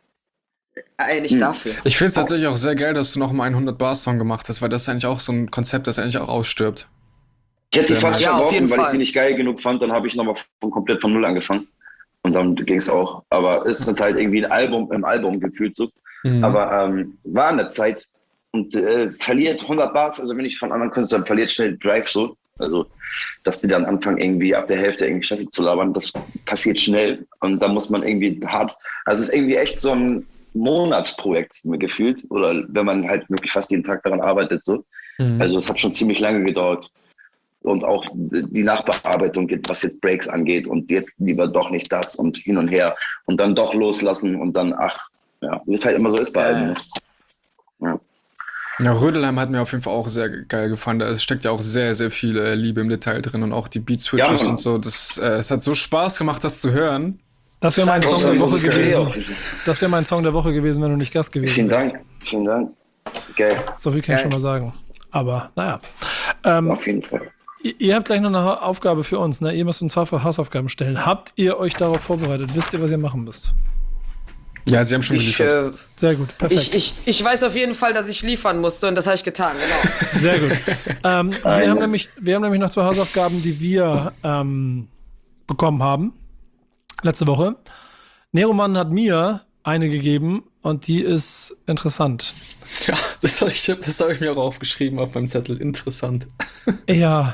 Ey, nicht hm. dafür. Ich finde es tatsächlich auch sehr geil, dass du noch mal einen hundert-Bar-Song gemacht hast, weil das ist eigentlich auch so ein Konzept, das eigentlich auch ausstirbt. Ich hätte die fast ja, verworfen, weil Fall. ich die nicht geil genug fand, dann habe ich nochmal von komplett von Null angefangen. Und dann ging es auch. Aber es ist halt irgendwie ein Album im Album gefühlt so. Mhm. Aber ähm, war eine Zeit und äh, verliert hundert Bars, also wenn ich von anderen Künstlern verliert schnell Drive so. Also, dass die dann anfangen, irgendwie ab der Hälfte irgendwie Scheiße zu labern, das passiert schnell. Und da muss man irgendwie hart, also es ist irgendwie echt so ein Monatsprojekt mir gefühlt. Oder wenn man halt wirklich fast jeden Tag daran arbeitet, so. Mhm. Also es hat schon ziemlich lange gedauert. Und auch die Nachbearbeitung, was jetzt Breaks angeht und jetzt lieber doch nicht das und hin und her und dann doch loslassen und dann, ach, ja, wie es halt immer so ist bei allen. Ja. Ja, Rödelheim hat mir auf jeden Fall auch sehr geil gefallen. Da steckt ja auch sehr, sehr viel äh, Liebe im Detail drin und auch die Beat-Switches ja, und so. Das, äh, es hat so Spaß gemacht, das zu hören. Das wäre mein Song der Woche gewesen. Das wäre mein Song der Woche gewesen, wenn du nicht Gast gewesen wärst. Vielen Dank, vielen Dank. Geil. So viel kann ich schon mal sagen. Aber, naja. Ähm, auf jeden Fall. Ihr, ihr habt gleich noch eine Aufgabe für uns, ne? Ihr müsst uns Hausaufgaben stellen. Habt ihr euch darauf vorbereitet? Wisst ihr, was ihr machen müsst? Ja, sie haben schon ich, äh, Sehr gut, perfekt. Ich, ich, ich weiß auf jeden Fall, dass ich liefern musste und das habe ich getan, genau. Sehr gut. ähm, wir, haben nämlich, wir haben nämlich noch zwei Hausaufgaben, die wir ähm, bekommen haben. Letzte Woche. Neroman hat mir eine gegeben und die ist interessant. Ja, das habe ich, das hab ich mir auch aufgeschrieben auf meinem Zettel. Interessant. Ja.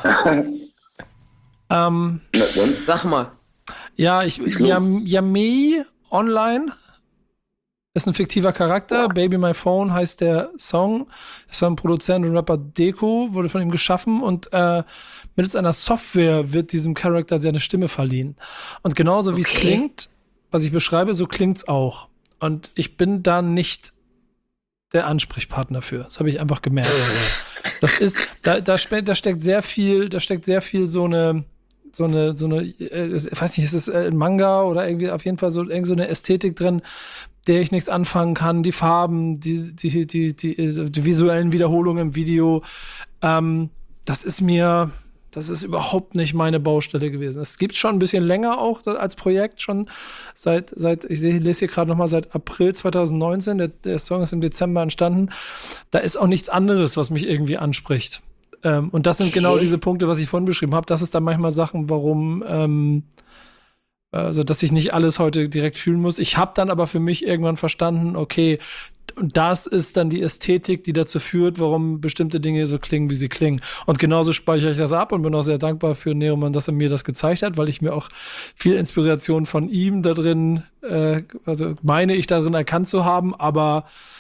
ähm, Sag mal. Ja, ich, Yam, Yamee Online ist ein fiktiver Charakter. Baby My Phone heißt der Song. Ist von Produzent und Rapper Deko, wurde von ihm geschaffen und äh, mittels einer Software wird diesem Charakter seine Stimme verliehen. Und genauso wie es okay. klingt, was ich beschreibe, so klingt's auch. Und ich bin da nicht der Ansprechpartner für. Das habe ich einfach gemerkt. Das ist, da, da, da steckt sehr viel, da steckt sehr viel so eine so eine, so eine, äh, ich weiß nicht, ist es ein Manga oder irgendwie auf jeden Fall so, irgendwie so eine Ästhetik drin, der ich nichts anfangen kann, die Farben, die, die, die, die, die visuellen Wiederholungen im Video, ähm, das ist mir, das ist überhaupt nicht meine Baustelle gewesen. Es gibt schon ein bisschen länger auch als Projekt, schon seit, seit ich lese hier gerade nochmal, seit April zwanzig neunzehn, der, der Song ist im Dezember entstanden, da ist auch nichts anderes, was mich irgendwie anspricht. Ähm, und das sind okay. genau diese Punkte, was ich vorhin beschrieben habe. Das ist dann manchmal Sachen, warum, ähm, also dass ich nicht alles heute direkt fühlen muss. Ich habe dann aber für mich irgendwann verstanden, okay, das ist dann die Ästhetik, die dazu führt, warum bestimmte Dinge so klingen, wie sie klingen. Und genauso speichere ich das ab und bin auch sehr dankbar für Neroman, dass er mir das gezeigt hat, weil ich mir auch viel Inspiration von ihm da drin, äh, also meine ich darin erkannt zu haben, aber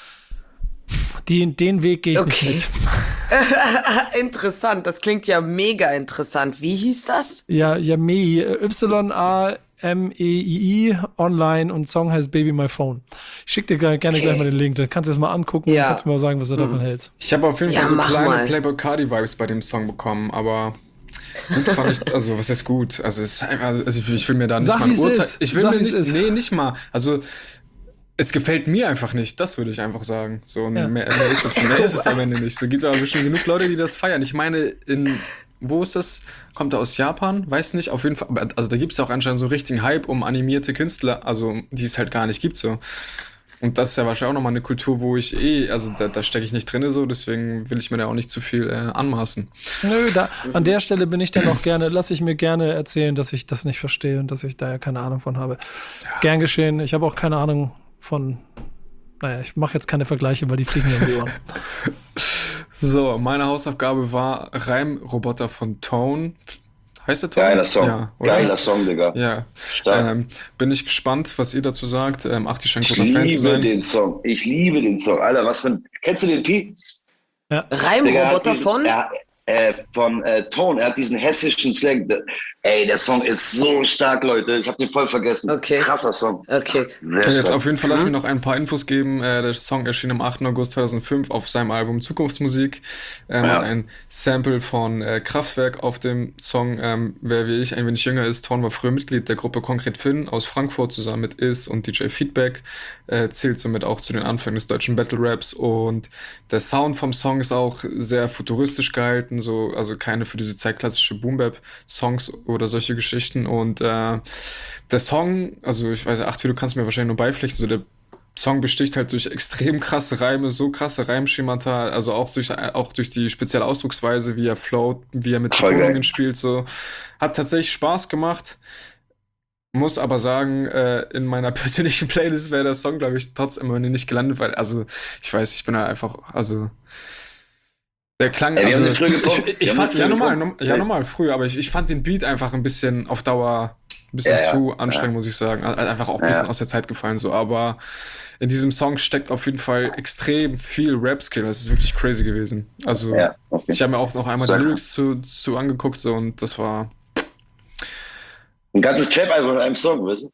die, den Weg gehe ich okay. nicht mit. Interessant, das klingt ja mega interessant. Wie hieß das? Ja, Yamee, Y A M E I I, online und Song heißt Baby My Phone. Ich schicke dir gerne okay. gleich mal den Link, dann kannst du es mal angucken ja. und kannst mir mal sagen, was du mhm. davon hältst. Ich habe auf jeden Fall ja, so kleine Playboy Cardi-Vibes bei dem Song bekommen, aber gut fand ich, also was heißt gut? Also, es ist einfach, also ich, ich will mir da nicht Sag, mal ein Urteil. Ist. Ich will Sag, mir nicht, ist. nee, nicht mal. Also es gefällt mir einfach nicht, das würde ich einfach sagen. So, ja. mehr, mehr ist es, mehr ist es am Ende nicht. So gibt es aber bestimmt genug Leute, die das feiern. Ich meine, in, wo ist das? Kommt er aus Japan? Weiß nicht, auf jeden Fall. Also da gibt es ja auch anscheinend so richtigen Hype um animierte Künstler, also die es halt gar nicht gibt so. Und das ist ja wahrscheinlich auch nochmal eine Kultur, wo ich eh, also da, da stecke ich nicht drin so, deswegen will ich mir da auch nicht zu viel äh, anmaßen. Nö, da, an der Stelle bin ich dann auch gerne, lasse ich mir gerne erzählen, dass ich das nicht verstehe und dass ich da ja keine Ahnung von habe. Ja. Gern geschehen, ich habe auch keine Ahnung von, naja, ich mache jetzt keine Vergleiche, weil die fliegen mir um die Ohren. So, meine Hausaufgabe war Reimroboter von Tone. Heißt der Tone? Geiler Song. Ja, oder? Geiler Song, Digga. Ja. Stark. Ähm, bin ich gespannt, was ihr dazu sagt. Ähm, Achti scheint Ich großer Fan zu liebe sein. den Song. Ich liebe den Song. Alter, was für ein. Kennst du den Pi? Digga, er hat Reimroboter diesen- von? Er, äh, von äh, Tone. Er hat diesen hessischen Slang. Der- Ey, der Song ist so stark, Leute. Ich hab den voll vergessen. Okay. Krasser Song. Okay. Sehr Okay, jetzt stark. auf jeden Fall lass mir noch ein paar Infos geben. Äh, der Song erschien am achten August zweitausendfünf auf seinem Album Zukunftsmusik. Ähm, Ja. Hat ein Sample von äh, Kraftwerk auf dem Song. Ähm, wer wie ich ein wenig jünger ist, Torn war früher Mitglied der Gruppe Konkret Finn aus Frankfurt zusammen mit Is und D J Feedback. Äh, zählt somit auch zu den Anfängen des deutschen Battle Raps. Und der Sound vom Song ist auch sehr futuristisch gehalten. So, also keine für diese Zeit klassische Boom-Bap-Songs oder solche Geschichten. Und äh, der Song, also ich weiß, Achti, du kannst mir wahrscheinlich nur beipflichten, so der Song besticht halt durch extrem krasse Reime, so krasse Reimschemata, also auch durch, auch durch die spezielle Ausdrucksweise, wie er float, wie er mit Voll geil. Betonungen spielt, so. Hat tatsächlich Spaß gemacht. Muss aber sagen, äh, in meiner persönlichen Playlist wäre der Song, glaube ich, trotzdem immer nicht gelandet, weil, also, ich weiß, ich bin da einfach, also, der Klang, Ey, wir also, haben den früher gepumpt. ich, Wir ich haben fand, den ja, früher normal, gepumpt. norm, ja, normal, früher, aber ich, ich fand den Beat einfach ein bisschen auf Dauer ein bisschen Ja, ja, zu ja. anstrengend, muss ich sagen. Also einfach auch ein Ja. bisschen aus der Zeit gefallen, so, aber in diesem Song steckt auf jeden Fall extrem viel Rap-Skill. Das ist wirklich crazy gewesen. Also, Ja, okay. ich habe mir auch noch einmal die Stark. Lyrics zu, zu angeguckt, so, und das war. Ein ganzes Trap-Album in einem Song, weißt du?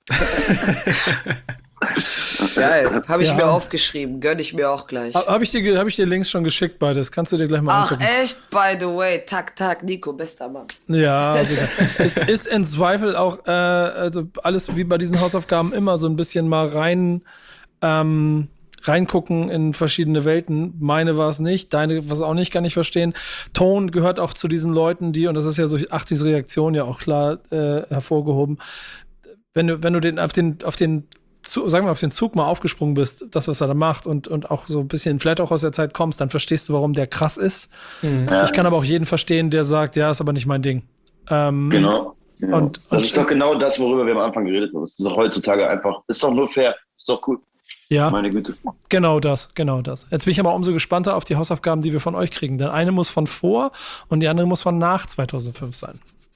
Geil. Habe ich Ja. mir aufgeschrieben. Gönn ich mir auch gleich. Habe ich, dir- hab ich dir Links schon geschickt, beides. Kannst du dir gleich mal Ach, angucken. echt? By the way. Tak, tak. Nico, bester Mann. Ja, also es ist in Zweifel auch äh, also alles wie bei diesen Hausaufgaben immer so ein bisschen mal rein ähm, reingucken in verschiedene Welten. Meine war es nicht, deine was auch nicht, kann ich verstehen. Tone gehört auch zu diesen Leuten, die, und das ist ja durch Achtis Reaktion ja auch klar äh, hervorgehoben, wenn du, wenn du den auf den, auf den Zu, sagen wir, auf den Zug mal aufgesprungen bist, das, was er da macht, und, und auch so ein bisschen vielleicht auch aus der Zeit kommst, dann verstehst du, warum der krass ist. Ja. Ich kann aber auch jeden verstehen, der sagt, ja, ist aber nicht mein Ding. Ähm, Genau. genau. Und- das und- ist doch genau das, worüber wir am Anfang geredet haben. Das ist doch heutzutage einfach, ist doch nur fair, ist doch cool. Ja, Meine Güte. genau das, genau das. Jetzt bin ich aber umso gespannter auf die Hausaufgaben, die wir von euch kriegen. Denn eine muss von vor und die andere muss von nach zweitausendfünf sein.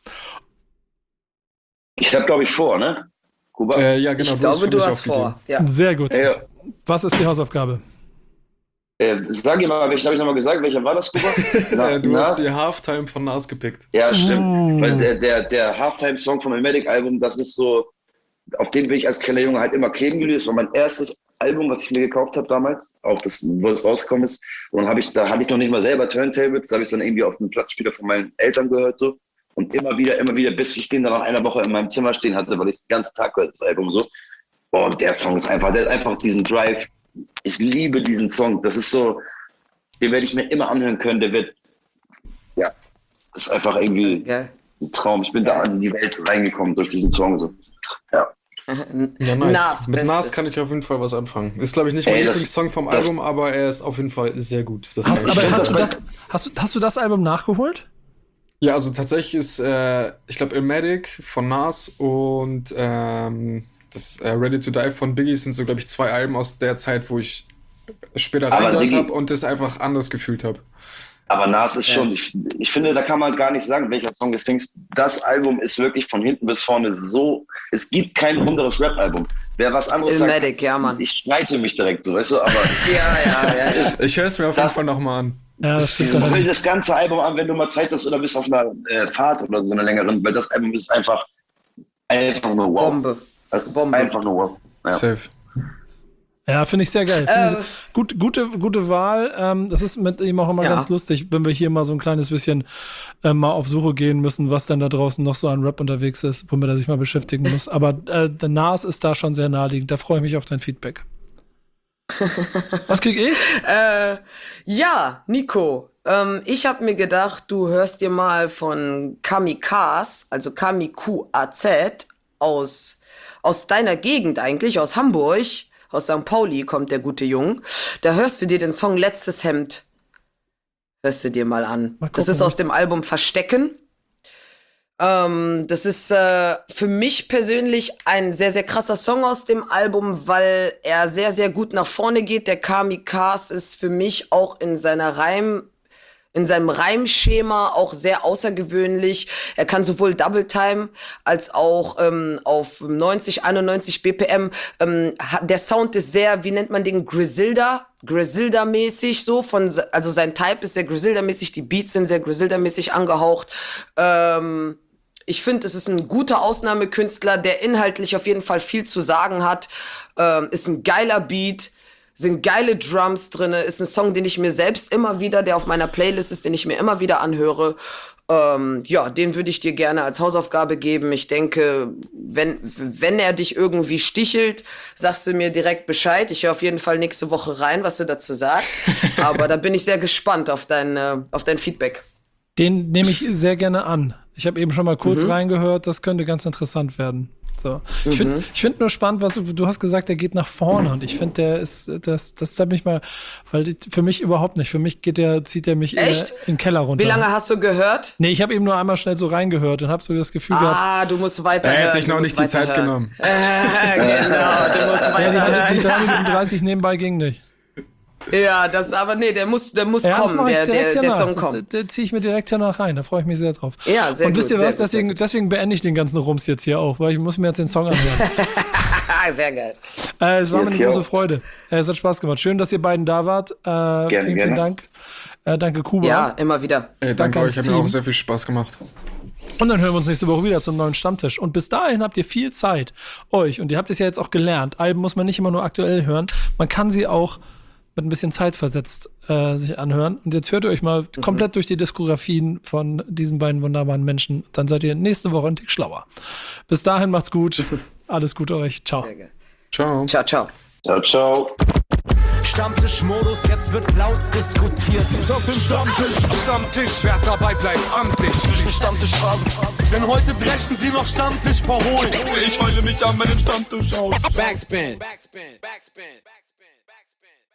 Ich hab, glaube ich, vor, ne? Kuba? Äh, ja, genau. Ich glaube, für du mich hast aufgegeben. vor. Ja. Sehr gut. Ey, ja. Was ist die Hausaufgabe? Äh, sag dir mal, welchen habe ich nochmal gesagt? Welcher war das, Kuba? Na, Äh, du Nas? hast die Halftime von Nas gepickt. Ja, stimmt. Mm. Weil der, der, der Halftime-Song vom Elmatic-Album, das ist so, auf den bin ich als kleiner Junge halt immer kleben geblieben. Das war mein erstes Album, was ich mir gekauft habe damals, auch das, wo es rausgekommen ist. Und dann hab ich, da hatte ich noch nicht mal selber Turntables, da habe ich dann irgendwie auf dem Plattenspieler von meinen Eltern gehört so. Und immer wieder, immer wieder, bis ich den dann nach einer Woche in meinem Zimmer stehen hatte, weil ich den ganzen Tag gehört, das Album so. Und der Song ist einfach, der hat einfach diesen Drive. Ich liebe diesen Song. Das ist so, den werde ich mir immer anhören können. Der wird, ja, das ist einfach irgendwie Geil. ein Traum. Ich bin da in die Welt reingekommen durch diesen Song. So. Ja. Ja, nice. Nas, Mit Beste. Nas kann ich auf jeden Fall was anfangen. Ist, glaube ich, nicht mein Ey, das- Lieblingssong vom das- Album, aber er ist auf jeden Fall sehr gut. Das Hast, kann ich aber schon hast du, das- das, hast, du, hast du das Album nachgeholt? Ja, also tatsächlich ist, äh, ich glaube, Illmatic von Nas und ähm, das äh, Ready to Die von Biggie sind so, glaube ich, zwei Alben aus der Zeit, wo ich später Aber reingehört Diggi- habe und das einfach anders gefühlt habe. Aber Nas ist Ja. schon, ich, ich finde, da kann man gar nicht sagen, welcher Song des Dings. Das Album ist wirklich von hinten bis vorne so, es gibt kein anderes Rap-Album. Wer was anderes sagt, Illmatic, ja, Mann. ich streite mich direkt so, weißt du, aber Ja, ja, ja. Ich höre es mir auf jeden Das- Fall nochmal an. Ja, das stimmt. hol allerdings. das ganze Album an, wenn du mal Zeit hast oder bist auf einer äh, Fahrt oder so einer längeren, weil das Album ist einfach, einfach nur wow. Bombe. Das ist Bombe. einfach nur wow. Ja. Safe. Ja, finde ich sehr geil. Finde Äh, ich- gut, gute, gute Wahl. Ähm, das ist mit ihm auch immer Ja. ganz lustig, wenn wir hier mal so ein kleines bisschen äh, mal auf Suche gehen müssen, was denn da draußen noch so an Rap unterwegs ist, womit er sich mal beschäftigen muss. Aber äh, der Nas ist da schon sehr naheliegend. Da freue ich mich auf dein Feedback. Was krieg ich? Äh, ja, Nico, ähm, ich habe mir gedacht, du hörst dir mal von Kamikaz, also Kamikaz aus, aus deiner Gegend eigentlich, aus Hamburg, aus Sankt Pauli kommt der gute Jung. Da hörst du dir den Song Letztes Hemd, hörst du dir mal an. Mal das gucken, ist aus dem Album Verstecken. Ähm, das ist äh, für mich persönlich ein sehr, sehr krasser Song aus dem Album, weil er sehr, sehr gut nach vorne geht. Der Kamikaz ist für mich auch in seiner Reim, in seinem Reimschema auch sehr außergewöhnlich. Er kann sowohl Double Time als auch ähm, auf neunzig, einundneunzig B P M. Ähm, der Sound ist sehr, wie nennt man den, Griselda? Griselda-mäßig so. Von, also sein Type ist sehr Griselda-mäßig, die Beats sind sehr Griselda-mäßig angehaucht. Ähm, ich finde, es ist ein guter Ausnahmekünstler, der inhaltlich auf jeden Fall viel zu sagen hat. Ähm, ist ein geiler Beat. Sind geile Drums drinne, ist ein Song, den ich mir selbst immer wieder, der auf meiner Playlist ist, den ich mir immer wieder anhöre. Ähm, ja, den würde ich dir gerne als Hausaufgabe geben. Ich denke, wenn, wenn er dich irgendwie stichelt, sagst du mir direkt Bescheid. Ich höre auf jeden Fall nächste Woche rein, was du dazu sagst. Aber da bin ich sehr gespannt auf dein, äh, auf dein Feedback. Den nehme ich sehr gerne an. Ich habe eben schon mal kurz Mhm. reingehört, das könnte ganz interessant werden. So. Ich finde ich find nur spannend, was du, du hast gesagt, der geht nach vorne und ich finde, der ist, das, das da bin ich mal, weil die, für mich überhaupt nicht. Für mich geht der, zieht der mich in, Echt? in den Keller runter. Wie lange hast du gehört? Nee, ich habe eben nur einmal schnell so reingehört und habe so das Gefühl gehabt, Ah, du musst weiter Er hören. hat sich du noch musst nicht die Zeit weiterhören. genommen. Äh, genau, du musst ja, die, weiter die drei hören. Minuten dreißig nebenbei ging nicht. Ja, das aber nee, der muss, der muss Ja, das kommen, mache ich der, direkt der, der danach. Song Das, kommt. der ziehe ich mir direkt danach rein. Da freue ich mich sehr drauf. Ja, sehr Und wisst gut, ihr was? sehr gut, sehr Deswegen, gut. deswegen beende ich den ganzen Rums jetzt hier auch, weil ich muss mir jetzt den Song anhören. Sehr geil. äh, es war mir Jetzt eine hier große auch. Freude. Äh, es hat Spaß gemacht. Schön, dass ihr beiden da wart. Äh, vielen, gerne. vielen Dank. Äh, danke, Kuba. Ja, immer wieder. Ey, Danke danke ans euch, hat mir Team. auch sehr viel Spaß gemacht. Und dann hören wir uns nächste Woche wieder zum neuen Stammtisch. Und bis dahin habt ihr viel Zeit, euch, und ihr habt es ja jetzt auch gelernt, Alben muss man nicht immer nur aktuell hören, man kann sie auch mit ein bisschen Zeit versetzt äh, sich anhören. Und jetzt hört ihr euch mal Mhm. komplett durch die Diskografien von diesen beiden wunderbaren Menschen. Dann seid ihr nächste Woche ein Tick schlauer. Bis dahin macht's gut. Alles Gute euch. Ciao. Sehr geil. Ciao. Ciao, ciao. Ciao, ciao. Stammtischmodus, jetzt wird laut diskutiert. Auf dem Stammtisch, Stammtisch, wer dabei bleibt, amtlich. Stammtisch Phase. Denn heute brechen sie noch Stammtisch verholen. Ich heule mich an meinem Stammtisch aus. Backspin. Backspin. Backspin. Backspin. Backspin.